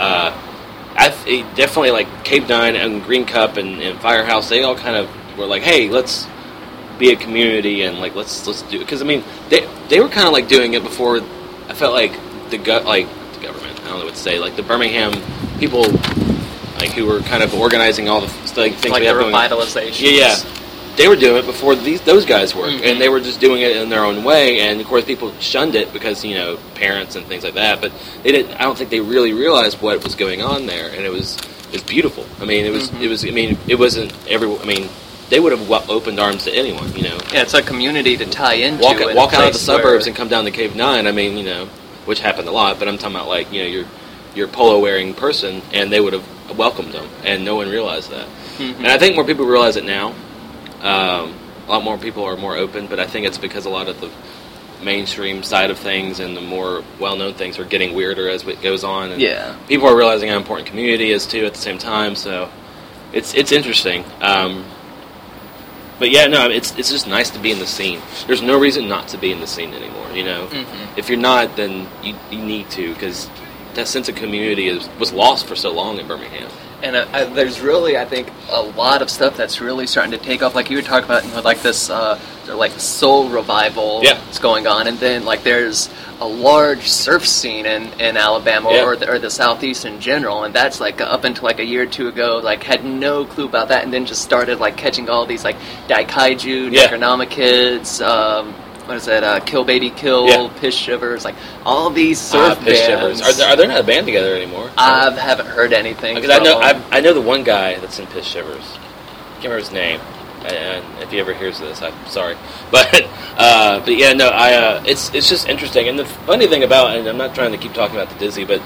definitely like Cave 9 and Green Cup and Firehouse, they all kind of were like, hey, let's be a community and like let's do it. Because I mean, they were kind of like doing it before. I felt like the government. I don't know what to say. Like the Birmingham people, like who were kind of organizing all the things like we have going on. Revitalization. Yeah. They were doing it before those guys were, and they were just doing it in their own way. And of course, people shunned it because parents and things like that. But they didn't. I don't think they really realized what was going on there, and it was beautiful. I mean, it was. I mean, it wasn't everyone. I mean, they would have opened arms to anyone. Yeah, it's a community to tie into. Walk out of the suburbs and come down to Cave 9. I mean, which happened a lot. But I'm talking about like you're polo wearing person, and they would have welcomed them, and no one realized that. And I think more people realize it now. A lot more people are more open, but I think it's because a lot of the mainstream side of things and the more well-known things are getting weirder as it goes on. And people are realizing how important community is too at the same time. So it's interesting. But yeah, no, it's just nice to be in the scene. There's no reason not to be in the scene anymore. If you're not, then you need to, because that sense of community was lost for so long in Birmingham. And there's really, I think, a lot of stuff that's really starting to take off. Like you were talking about, like this, like soul revival that's going on, and then like there's a large surf scene in Alabama or the Southeast in general, and that's like up until like a year or two ago, like had no clue about that, and then just started like catching all these like Daikaiju, Necronoma Kids. What is that? Kill Baby Kill, Piss Shivers, like all these surf Piss bands. Shivers. Are they not a band together anymore? I haven't heard anything. Because I know the one guy that's in Piss Shivers. I can't remember his name. And if he ever hears this, I'm sorry. But yeah, no. It's just interesting. And the funny thing about, and I'm not trying to keep talking about the Dizzy, but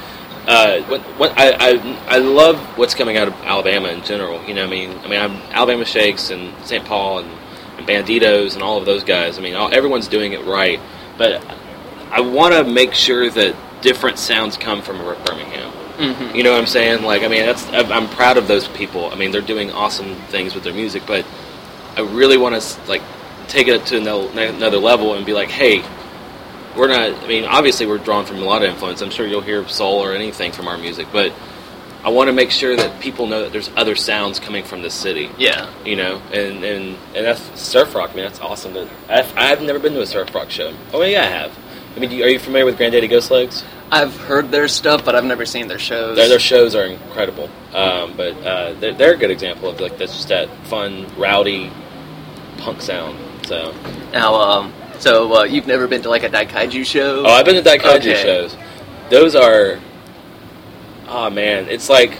I love what's coming out of Alabama in general. I mean, Alabama Shakes and St. Paul and Banditos and all of those guys. I mean, everyone's doing it right, but I want to make sure that different sounds come from Birmingham. You know what I'm saying? Like, I mean, I'm proud of those people. I mean, they're doing awesome things with their music, but I really want to like take it to another level and be like, hey, we're not. I mean, obviously, we're drawn from a lot of influence. I'm sure you'll hear soul or anything from our music, but I want to make sure that people know that there's other sounds coming from this city. Yeah. And that's surf rock. I mean, that's awesome. I've never been to a surf rock show. Oh, yeah, I have. I mean, are you familiar with Granddaddy Ghost Legs? I've heard their stuff, but I've never seen their shows. Their shows are incredible. But they're a good example of like that's just that fun, rowdy punk sound. So now, so you've never been to like a Daikaiju show? Oh, I've been to Daikaiju shows. those are, oh man, it's like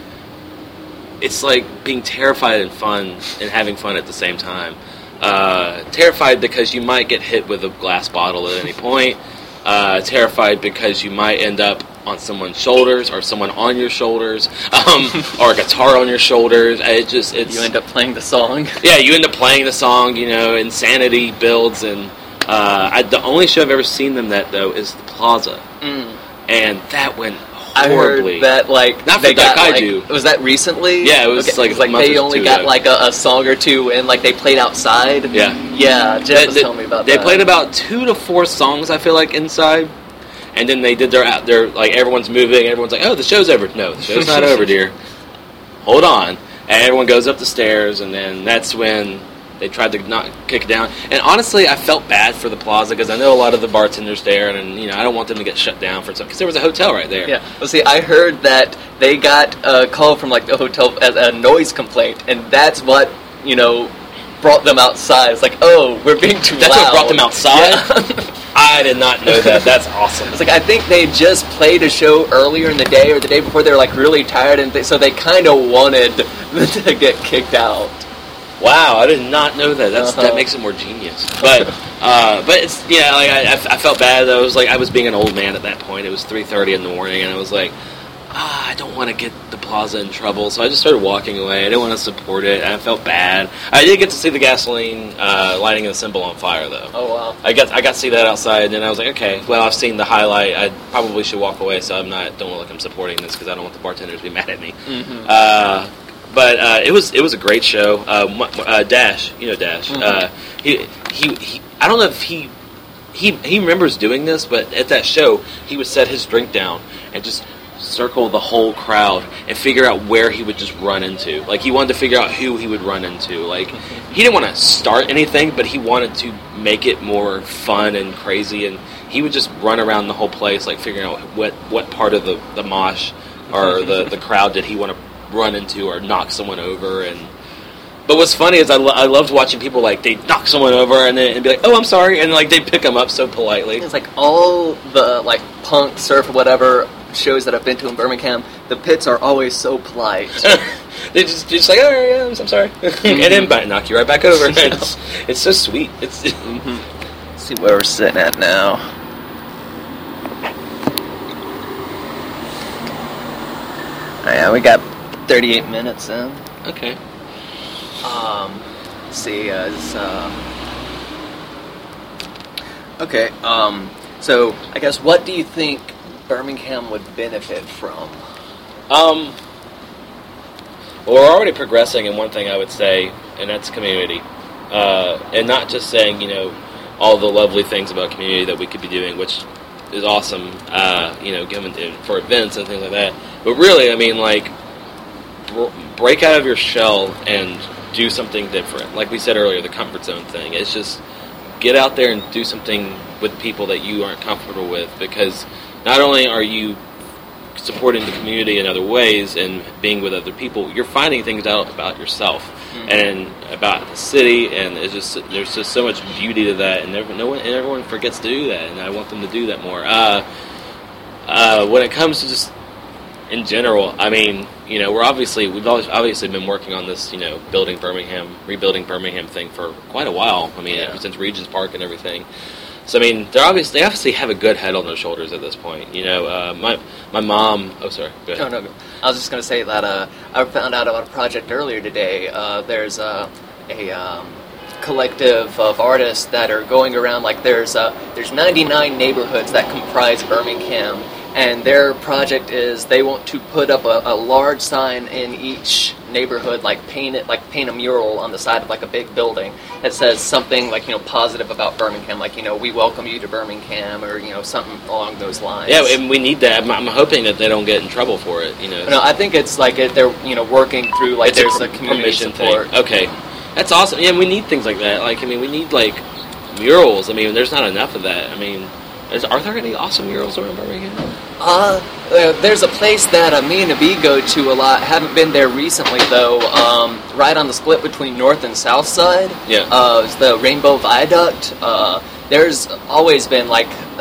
being terrified and fun and having fun at the same time. Terrified because you might get hit with a glass bottle at any point. Terrified because you might end up on someone's shoulders or someone on your shoulders, or a guitar on your shoulders. It's You end up playing the song. Yeah, you end up playing the song. Insanity builds, and the only show I've ever seen them that though is the Plaza, and that went horribly. I heard that not for they got Daikaiju. was that recently? Yeah, it was like a month they or only two got ago. a song or two, and they played outside. Yeah, Jeff was telling me about they that. They played about 2 to 4 songs, I feel like, inside. And then they did their everyone's moving, everyone's like, oh, the show's over. No, the show's not over, dear. Hold on. And everyone goes up the stairs, and then that's when they tried to not kick it down. And honestly, I felt bad for the Plaza, because I know a lot of the bartenders there, and I don't want them to get shut down for something, because there was a hotel right there. Yeah. Well, see, I heard that they got a call from the hotel as a noise complaint, and that's what, brought them outside. It's like, oh, we're being too loud. That's what brought them outside? Yeah. I did not know that. That's awesome. It's I think they just played a show earlier in the day or the day before. They were really tired, and so they kind of wanted to get kicked out. Wow, I did not know that. That makes it more genius. But it's I felt bad though. It was I was being an old man at that point. It was 3:30 in the morning, and I was like, I don't want to get the Plaza in trouble, so I just started walking away. I didn't want to support it, and I felt bad. I did get to see the gasoline lighting the symbol on fire, though. Oh, wow. I got to see that outside, and I was like, okay, well, I've seen the highlight. I probably should walk away, so don't look like I'm supporting this, because I don't want the bartenders to be mad at me. Mm-hmm. But it was a great show. Dash, Dash. He I don't know if he remembers doing this, but at that show, he would set his drink down and just circle the whole crowd and figure out where he would just run into. He wanted to figure out who he would run into. He didn't want to start anything, but he wanted to make it more fun and crazy, and he would just run around the whole place, figuring out what part of the mosh or the crowd did he want to run into or knock someone over. But what's funny is I loved watching people they knock someone over and be like, oh, I'm sorry, and they'd pick them up so politely. It's all the punk, surf, whatever shows that I've been to in Birmingham, the pits are always so polite. They just oh yeah, I'm sorry, and then knock you right back over. It's so sweet. It's Let's see where we're sitting at now. Yeah, we got 38 minutes in. Okay. Let's see, okay, so I guess what do you think Birmingham would benefit from? Well, we're already progressing in one thing I would say, and that's community. And not just saying, all the lovely things about community that we could be doing, which is awesome, given for events and things like that. But really, break out of your shell and do something different. Like we said earlier, the comfort zone thing. It's just get out there and do something with people that you aren't comfortable with, because not only are you supporting the community in other ways and being with other people, you're finding things out about yourself and about the city, and there's just so much beauty to that, and everyone forgets to do that, and I want them to do that more. When it comes to just in general, we've obviously been working on this, rebuilding Birmingham thing for quite a while. Ever since Regent's Park and everything. So they obviously have a good head on their shoulders at this point. My mom. Oh, sorry. Go ahead. No. I was just going to say that I found out about a project earlier today. There's a collective of artists that are going around. There's 99 neighborhoods that comprise Birmingham. And their project is they want to put up a large sign in each neighborhood, paint a mural on the side of a big building that says something positive about Birmingham, we welcome you to Birmingham, or something along those lines. Yeah, and we need that. I'm hoping that they don't get in trouble for it. No, I think it's they're working through there's a community support thing. Okay, that's awesome. Yeah, we need things like that. We need murals. There's not enough of that. Are there any awesome murals around Birmingham? There's a place that me and Abby go to a lot. Haven't been there recently, though. Right on the split between North and South Side. Yeah. It's the Rainbow Viaduct. There's always been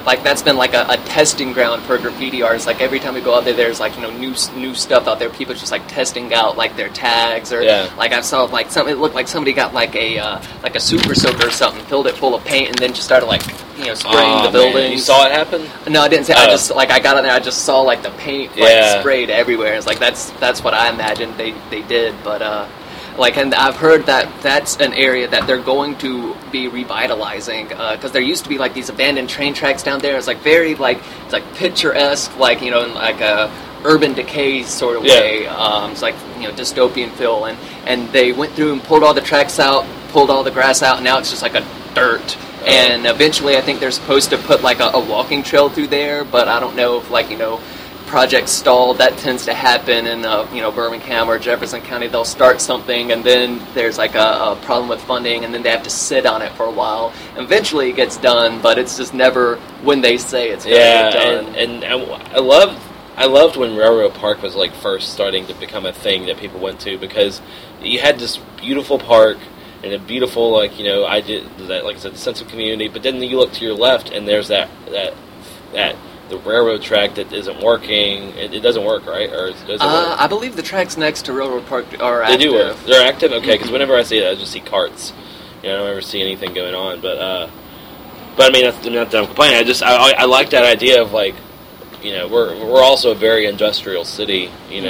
like that's been like a testing ground for graffiti artists. Like every time we go out there, there's like new stuff out there. People just like testing out like their tags, or like I saw like something. It looked like somebody got like a super soaker or something, filled it full of paint, and then just started like spraying the building. You saw it happen? No, I didn't say. I just I got in there. I just saw like the paint like sprayed everywhere. It's like that's what I imagined they did, but. And I've heard that that's an area that they're going to be revitalizing, because there used to be like these abandoned train tracks down there. It's like very it's like picturesque, like in like a urban decay sort of way. It's like dystopian feel, and they went through and pulled all the tracks out, pulled all the grass out, and now it's just like a dirt. And eventually, I think they're supposed to put like a walking trail through there, but I don't know if projects stalled. That tends to happen in Birmingham or Jefferson County. They'll start something, and then there's like a problem with funding, and then they have to sit on it for a while. Eventually it gets done, but it's just never when they say it's going to get done. And I loved when Railroad Park was like first starting to become a thing that people went to, because you had this beautiful park and a beautiful like I said, sense of community, but then you look to your left and there's that the railroad track that isn't working. It doesn't work, right? Or does it work? I believe the tracks next to Railroad Park are active. They do work. They're active? Okay, because whenever I see it, I just see carts. I don't ever see anything going on. But I mean, that's not that I'm complaining. I like that idea of like, we're also a very industrial city.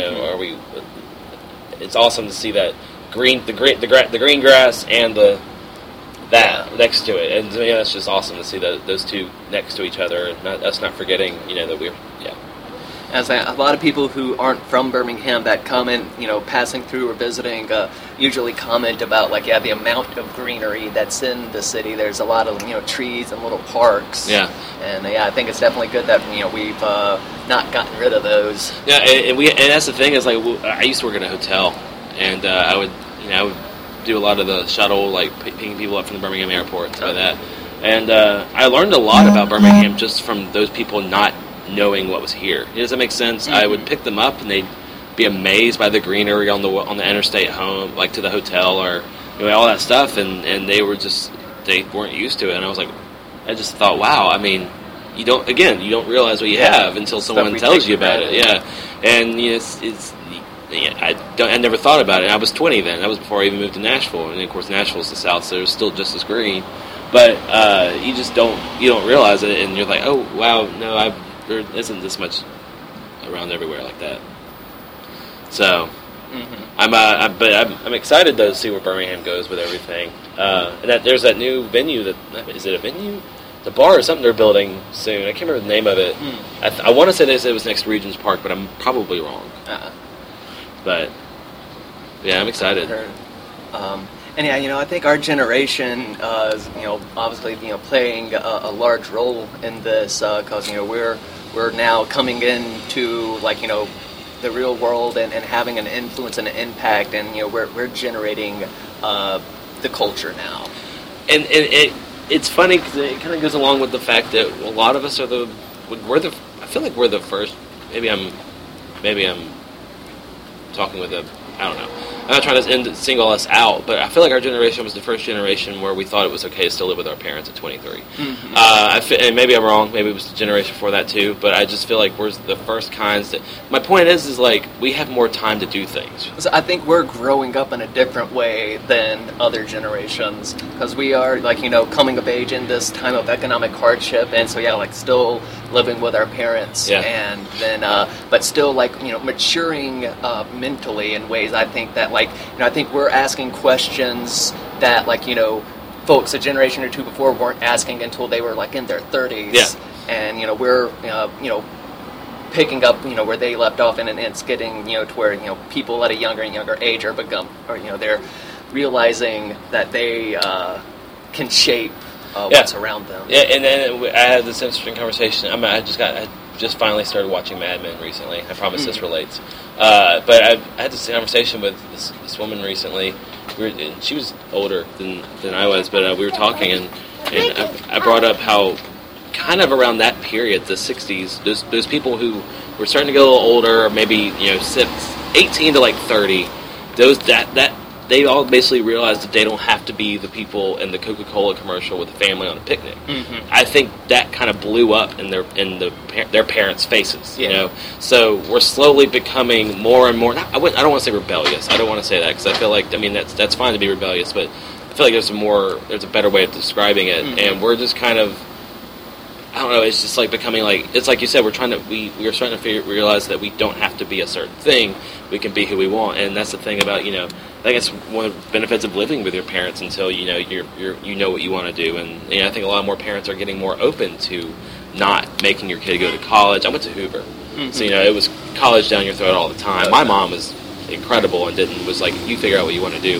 It's awesome to see that the green grass and that next to it, and it's just awesome to see those two next to each other, and us not forgetting, that we're As a lot of people who aren't from Birmingham that come in, passing through or visiting, usually comment about the amount of greenery that's in the city. There's a lot of trees and little parks. Yeah. And I think it's definitely good that we've not gotten rid of those. Yeah, and that's the thing is I used to work in a hotel, and I would do a lot of the shuttle, picking people up from the Birmingham airport and stuff like that. And I learned a lot about Birmingham just from those people not knowing what was here. Does that make sense? Mm-hmm. I would pick them up and they'd be amazed by the greenery on the interstate home, to the hotel, or all that stuff, and they weren't used to it. And I just thought, wow. I mean, you don't realize what you have until someone tells you about it. Yeah, and I never thought about it. I was 20 then. That was before I even moved to Nashville, and of course Nashville's the South, so it was still just as green. But you don't realize it, and you're like, oh wow, no, there isn't this much around everywhere like that. So I'm excited though to see where Birmingham goes with everything. And that there's that new venue is it a venue? The bar or something they're building soon. I can't remember the name of it. I want to say they said it was next to Regent's Park, but I'm probably wrong. But yeah, I'm excited. And I think our generation is, obviously, playing a large role in this, because we're now coming into the real world and having an influence and an impact, and we're generating the culture now. And it's funny because it kind of goes along with the fact that a lot of us I feel like we're the first. Maybe I'm talking with I don't know. I'm not trying to single us out, but I feel like our generation was the first generation where we thought it was okay to still live with our parents at 23. Mm-hmm. And maybe I'm wrong. Maybe it was the generation before that too. But I just feel like we're the first kinds that. My point is we have more time to do things. So I think we're growing up in a different way than other generations, because we are coming of age in this time of economic hardship, and so still living with our parents, and then but still maturing mentally in ways. I think that I think we're asking questions that folks a generation or two before weren't asking until they were in their 30s. Yeah. And we're picking up where they left off, and it's getting to where people at a younger and younger age are they're realizing that they can shape what's around them. Yeah, and then I had this interesting conversation. I just finally started watching Mad Men recently. I promise this relates. But I had this conversation with this woman recently. And she was older than I was, but we were talking, and I brought up how kind of around that period, the 60s, those people who were starting to get a little older, or maybe 18 to 30, that they all basically realized that they don't have to be the people in the Coca-Cola commercial with the family on a picnic. Mm-hmm. I think that kind of blew up in their parents' faces, you know. So we're slowly becoming more and more. I don't want to say rebellious. I don't want to say that because I feel like, I mean, that's fine to be rebellious, but I feel like there's a better way of describing it, and we're just kind of, I don't know, it's just like becoming like, it's like you said, we are starting to realize that we don't have to be a certain thing. We can be who we want, and that's the thing about, you know, I think it's one of the benefits of living with your parents until, you know, you know what you want to do. And, you know, I think a lot more parents are getting more open to not making your kid go to college. I went to Hoover, so, you know, it was college down your throat all the time. My mom was incredible and was like, you figure out what you want to do.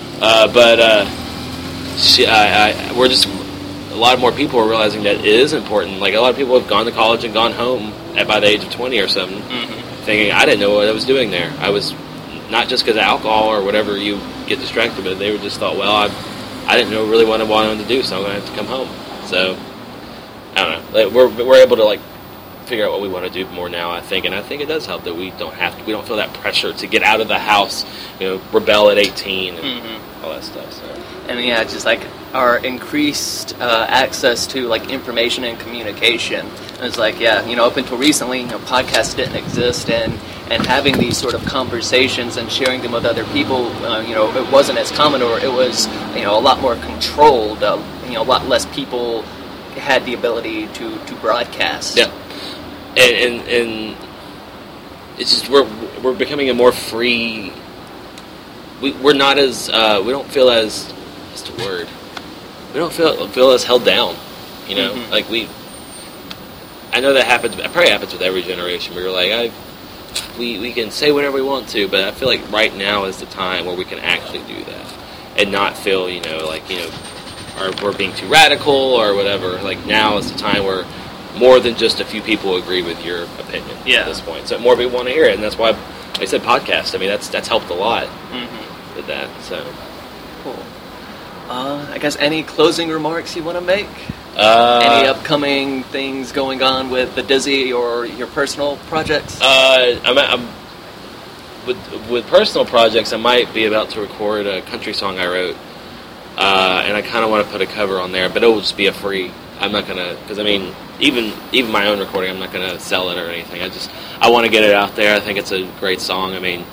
We're just, a lot more people are realizing that it is important. Like, a lot of people have gone to college and gone home by the age of 20 or something, thinking, I didn't know what I was doing there. I was, not just because of alcohol or whatever you get distracted with, they just thought, well, I didn't know really what I wanted to do, so I'm going to have to come home. So, I don't know. We're able to, like, figure out what we want to do more now, I think, and I think it does help that we don't feel that pressure to get out of the house, you know, rebel at 18 and all that stuff, so. And yeah, just like our increased access to like information and communication. And it's like, yeah, you know, up until recently, you know, podcasts didn't exist, and having these sort of conversations and sharing them with other people, you know, it wasn't as common, or it was, you know, a lot more controlled. You know, a lot less people had the ability to broadcast. Yeah, and it's just we're becoming a more free. We're not as we don't feel as, what's the word? We don't feel as held down, you know. Like I know that happens. It probably happens with every generation. Where you're like, we can say whatever we want to, but I feel like right now is the time where we can actually do that and not feel, you know, like, you know, or we're being too radical or whatever. Like, now is the time where more than just a few people agree with your opinion at this point. So more people want to hear it, and that's why, like I said, podcast. I mean, that's helped a lot with that. So cool. I guess any closing remarks you want to make? Any upcoming things going on with the Dizzy or your personal projects? I'm with personal projects. I might be about to record a country song I wrote, and I kind of want to put a cover on there, but it will just be a free. I'm not gonna, because I mean, even my own recording, I'm not gonna sell it or anything. I want to get it out there. I think it's a great song. I mean,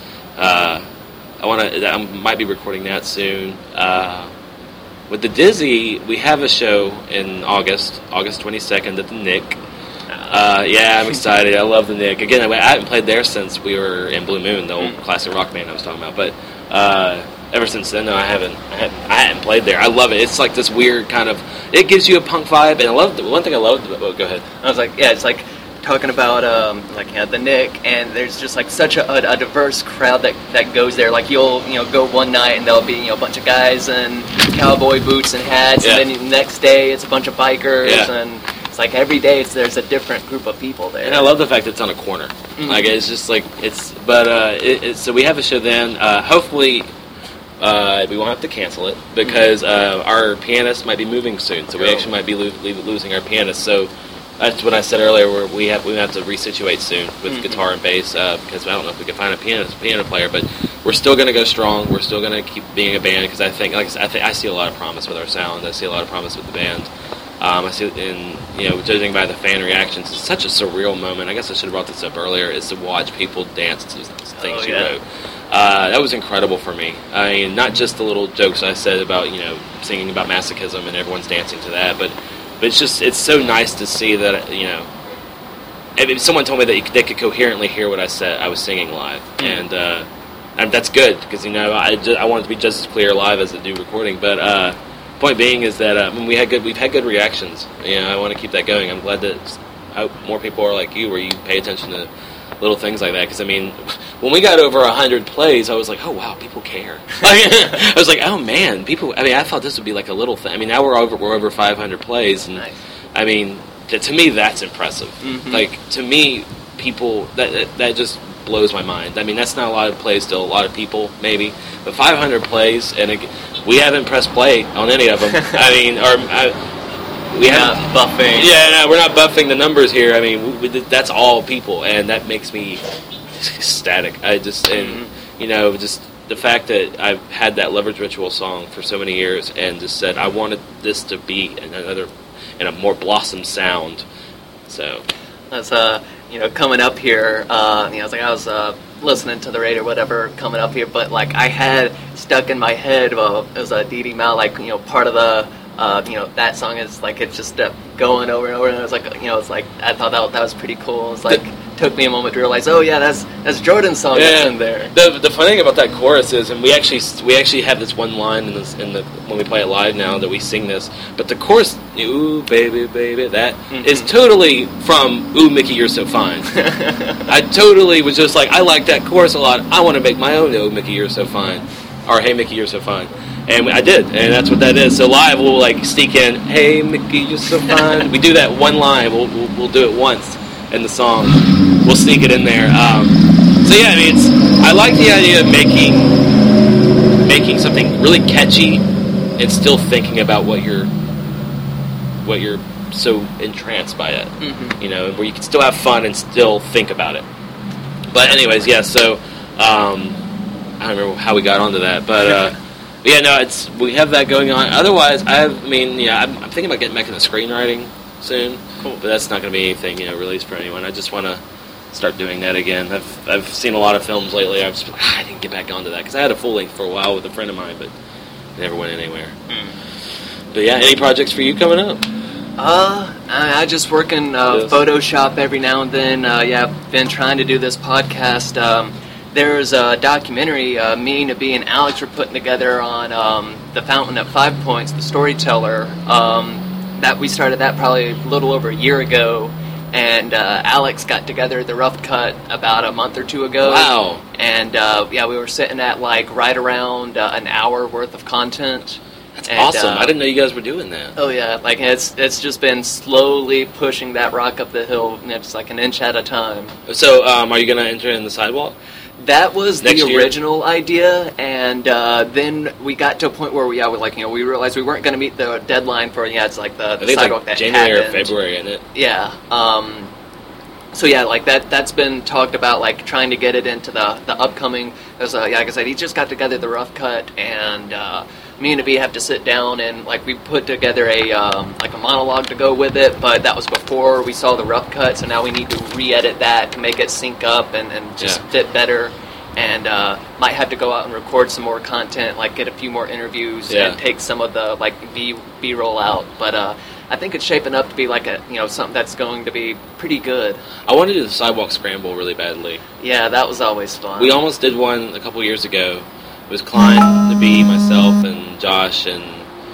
I might be recording that soon. With the Dizzy, we have a show in August 22nd at the Nick. Yeah, I'm excited. I love the Nick. Again, I haven't played there since we were in Blue Moon, the old classic rock band I was talking about. But ever since then, no, I hadn't played there. I love it. It's like this weird kind of. It gives you a punk vibe, and I love one thing I loved. Oh, go ahead. I was like, yeah, it's like talking about the Nick, and there's just like such a diverse crowd that goes there. Like you'll go one night and there'll be a bunch of guys in cowboy boots and hats, and then the next day it's a bunch of bikers, and it's like every day there's a different group of people there. And I love the fact that it's on a corner. Like it's just like so we have a show then. Hopefully. We won't have to cancel it because our pianist might be moving soon, so we actually might be losing our pianist. So that's what I said earlier. Where we have to resituate soon with guitar and bass because I don't know if we can find a piano player, but we're still going to go strong. We're still going to keep being a band because I think I see a lot of promise with our sound. I see a lot of promise with the band. I see it in, judging by the fan reactions, it's such a surreal moment. I guess I should have brought this up earlier. Is to watch people dance to things you wrote. That was incredible for me. I mean, not just the little jokes I said about, singing about masochism and everyone's dancing to that, but it's so nice to see that, if someone told me that they could coherently hear what I said, I was singing live, and that's good, because, I want it to be just as clear live as the new recording, but point being is that we've had good reactions. I want to keep that going. I'm glad that I hope more people are like you, where you pay attention to little things like that, because when we got over 100 plays, I was like, oh wow, people care. I was like, oh man, people. I thought this would be like a little thing. Now we're over 500 plays, and nice. To me that's impressive. Like, to me, people that just blows my mind. That's not a lot of plays to a lot of people, maybe, but 500 plays, and we haven't pressed play on any of them. We're not buffing. Yeah, no, we're not buffing the numbers here. That's all people, and that makes me ecstatic. That's the fact that I've had that Lover's Ritual song for so many years and just said I wanted this to be in a more Blossom sound. So that's coming up here. I was listening to the radio or whatever coming up here, but like I had stuck in my head, it was a Dee Dee Mao, like part of the that song is like it just kept going over and over, and it was like it's like I thought that was pretty cool. It's like took me a moment to realize, oh yeah, that's Jordan's song that's in there. The funny thing about that chorus is, and we actually have this one line in the when we play it live now that we sing this, but the chorus, ooh baby baby, that is totally from Ooh Mickey You're So Fine. I totally was just like, I like that chorus a lot. I want to make my own Ooh Mickey You're So Fine, or Hey Mickey You're So Fine. And I did, and that's what that is. So live, we'll like sneak in, "Hey Mickey, you're so fine." We do that one line. We'll do it once in the song. We'll sneak it in there. So yeah, I mean, I like the idea of making something really catchy and still thinking about what you're so entranced by it. Mm-hmm. Where you can still have fun and still think about it. But anyways, yeah. So I don't remember how we got onto that, but. Yeah, no, we have that going on. Otherwise, I'm thinking about getting back into screenwriting soon. Cool. But that's not going to be anything, released for anyone. I just want to start doing that again. I've seen a lot of films lately. I've just been like, I didn't get back onto that because I had a full length for a while with a friend of mine, but it never went anywhere. But yeah, any projects for you coming up? I just work in Photoshop every now and then. I've been trying to do this podcast. There's a documentary me, Nabi, and Alex were putting together on The Fountain at 5 Points, the storyteller. That we started that probably a little over a year ago, and Alex got together the rough cut about a month or two ago. Wow! And we were sitting at like right around an hour worth of content. That's awesome! I didn't know you guys were doing that. Oh yeah, like it's just been slowly pushing that rock up the hill, just like an inch at a time. So, are you going to enter in the sidewalk? That was the original idea, and then we got to a point where we realized we weren't going to meet the deadline for it's like the sidewalk that January happened. or February, isn't it? Yeah. So yeah, like that's been talked about, like trying to get it into the upcoming. Like I said, he just got together the rough cut, and me and Nabi have to sit down and like we put together a monologue to go with it. But that was before we saw the rough cut, so now we need to re-edit that to make it sync up and just fit better. And might have to go out and record some more content, like get a few more interviews and take some of the like B-roll out. But I think it's shaping up to be like something that's going to be pretty good. I wanted to do the Sidewalk Scramble really badly. Yeah, that was always fun. We almost did one a couple years ago. It was Klein, Nabi, myself, and Josh, and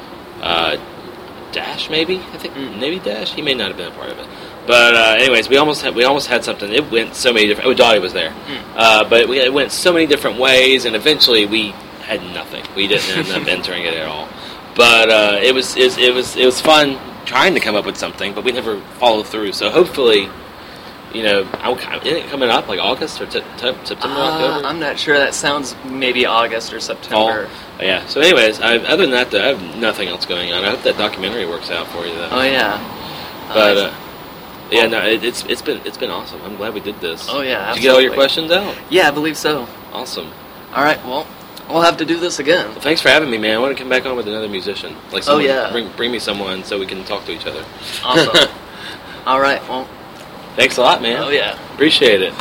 Dash, maybe? I think maybe Dash. He may not have been a part of it. But anyways, we almost had something. It went so many different. Dottie was there, but it went so many different ways, and eventually we had nothing. We didn't end up entering it at all. But it was fun trying to come up with something, but we never followed through. So hopefully, isn't it coming up like August or September, October? I'm not sure. That sounds maybe August or September. Fall. Yeah. So anyways, other than that, though, I have nothing else going on. I hope that documentary works out for you, though. Oh yeah. But. Yeah, no, it's been awesome. I'm glad we did this. Oh yeah, absolutely. Did you get all your questions out? Yeah, I believe so. Awesome. All right, well, we'll have to do this again. Well, thanks for having me, man. I want to come back on with another musician. Like someone, yeah. Bring me someone so we can talk to each other. Awesome. All right, well. Thanks a lot, man. Oh yeah. Appreciate it.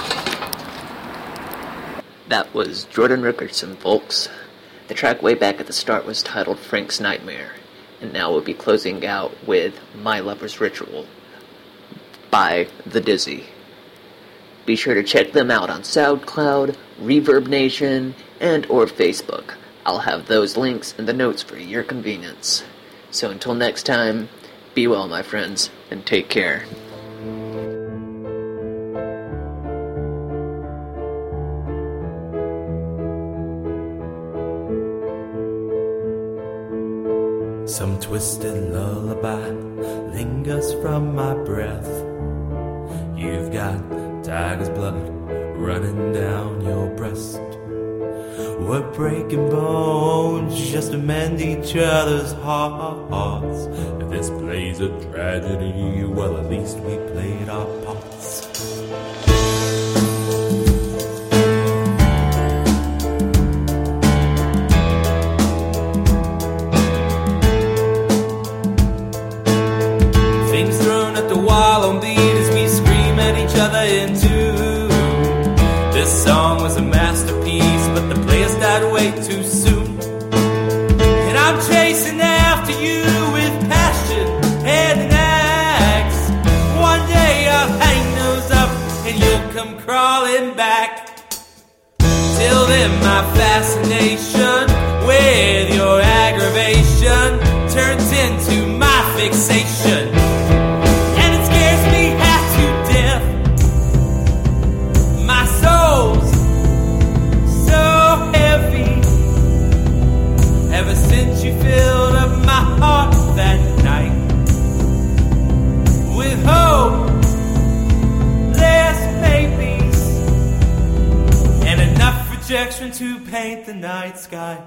That was Jordan Rickerson, folks. The track way back at the start was titled Frank's Nightmare, and now we'll be closing out with My Lover's Ritual by The Dizzy. Be sure to check them out on SoundCloud, Reverb Nation, and or Facebook. I'll have those links in the notes for your convenience. So until next time, be well, my friends, and take care. Some twisted lullaby lingers from my breath. You've got tiger's blood running down your breast. We're breaking bones just to mend each other's hearts. If this plays a tragedy, well, at least we played our parts. since you filled up my heart that night with hope, less maybes, and enough rejection to paint the night sky.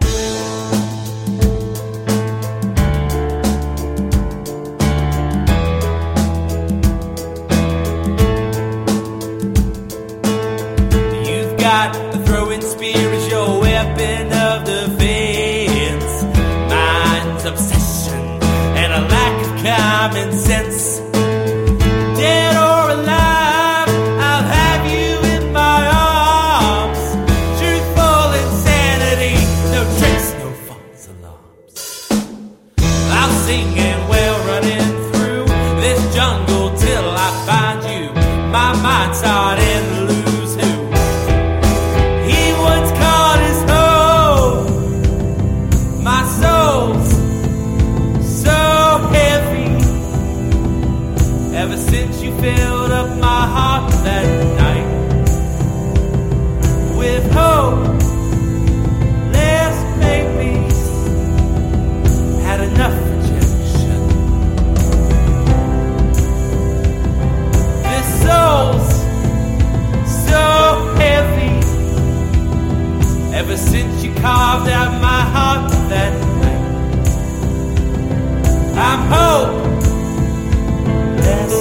You've got a throwing spear as your weapon of defense, mind's obsession, and a lack of common sense. Dead or alive, I'll have you in my arms. Truthful insanity, no tricks, no false alarms. I'll sing and wail running through this jungle till I find you. My mind's starting to lose who he once called his home. My soul's so heavy ever since you filled up my heart that night with hope, less maybes, had enough rejection. This soul's so heavy ever since you carved out my heart that night. I'm hopeless.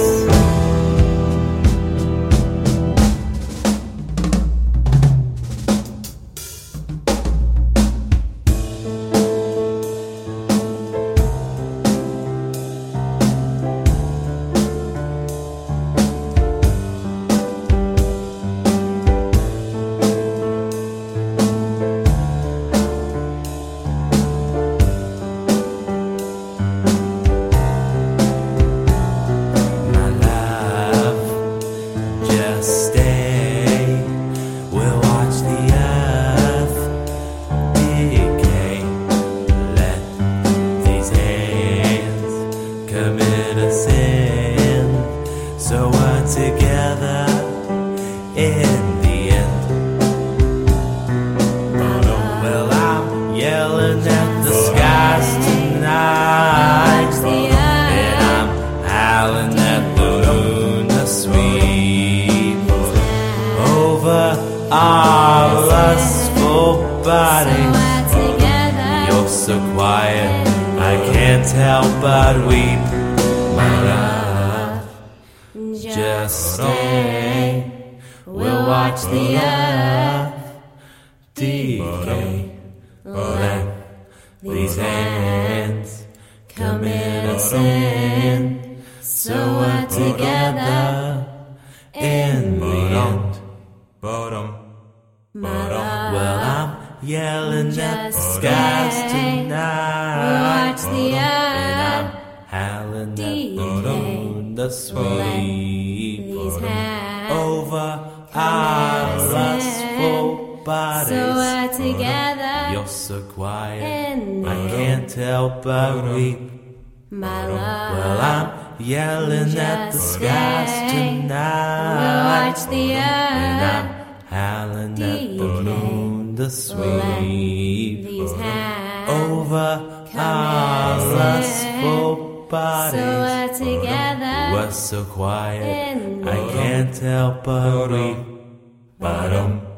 My love, just stay. We'll watch the earth decay. Let these hands commit a sin, so we're together in the end. Well, I'm yelling at the skies tonight, and I'm howling at the moon to sweep over our lustful bodies. You're so quiet, I can't help but weep. My love, just stay. We'll watch the earth decay. Let these hands commit a sin, so we're together in the end. Well, I'm yelling at the skies tonight, and I'm howling at the moon to sweep over our lustful bodies. You're so quiet, I can't help but weep. Well, I'm yelling at the skies tonight, and I'm howling at the moon to sweep over our lustful bodies. We're so quiet, I can't help but weep.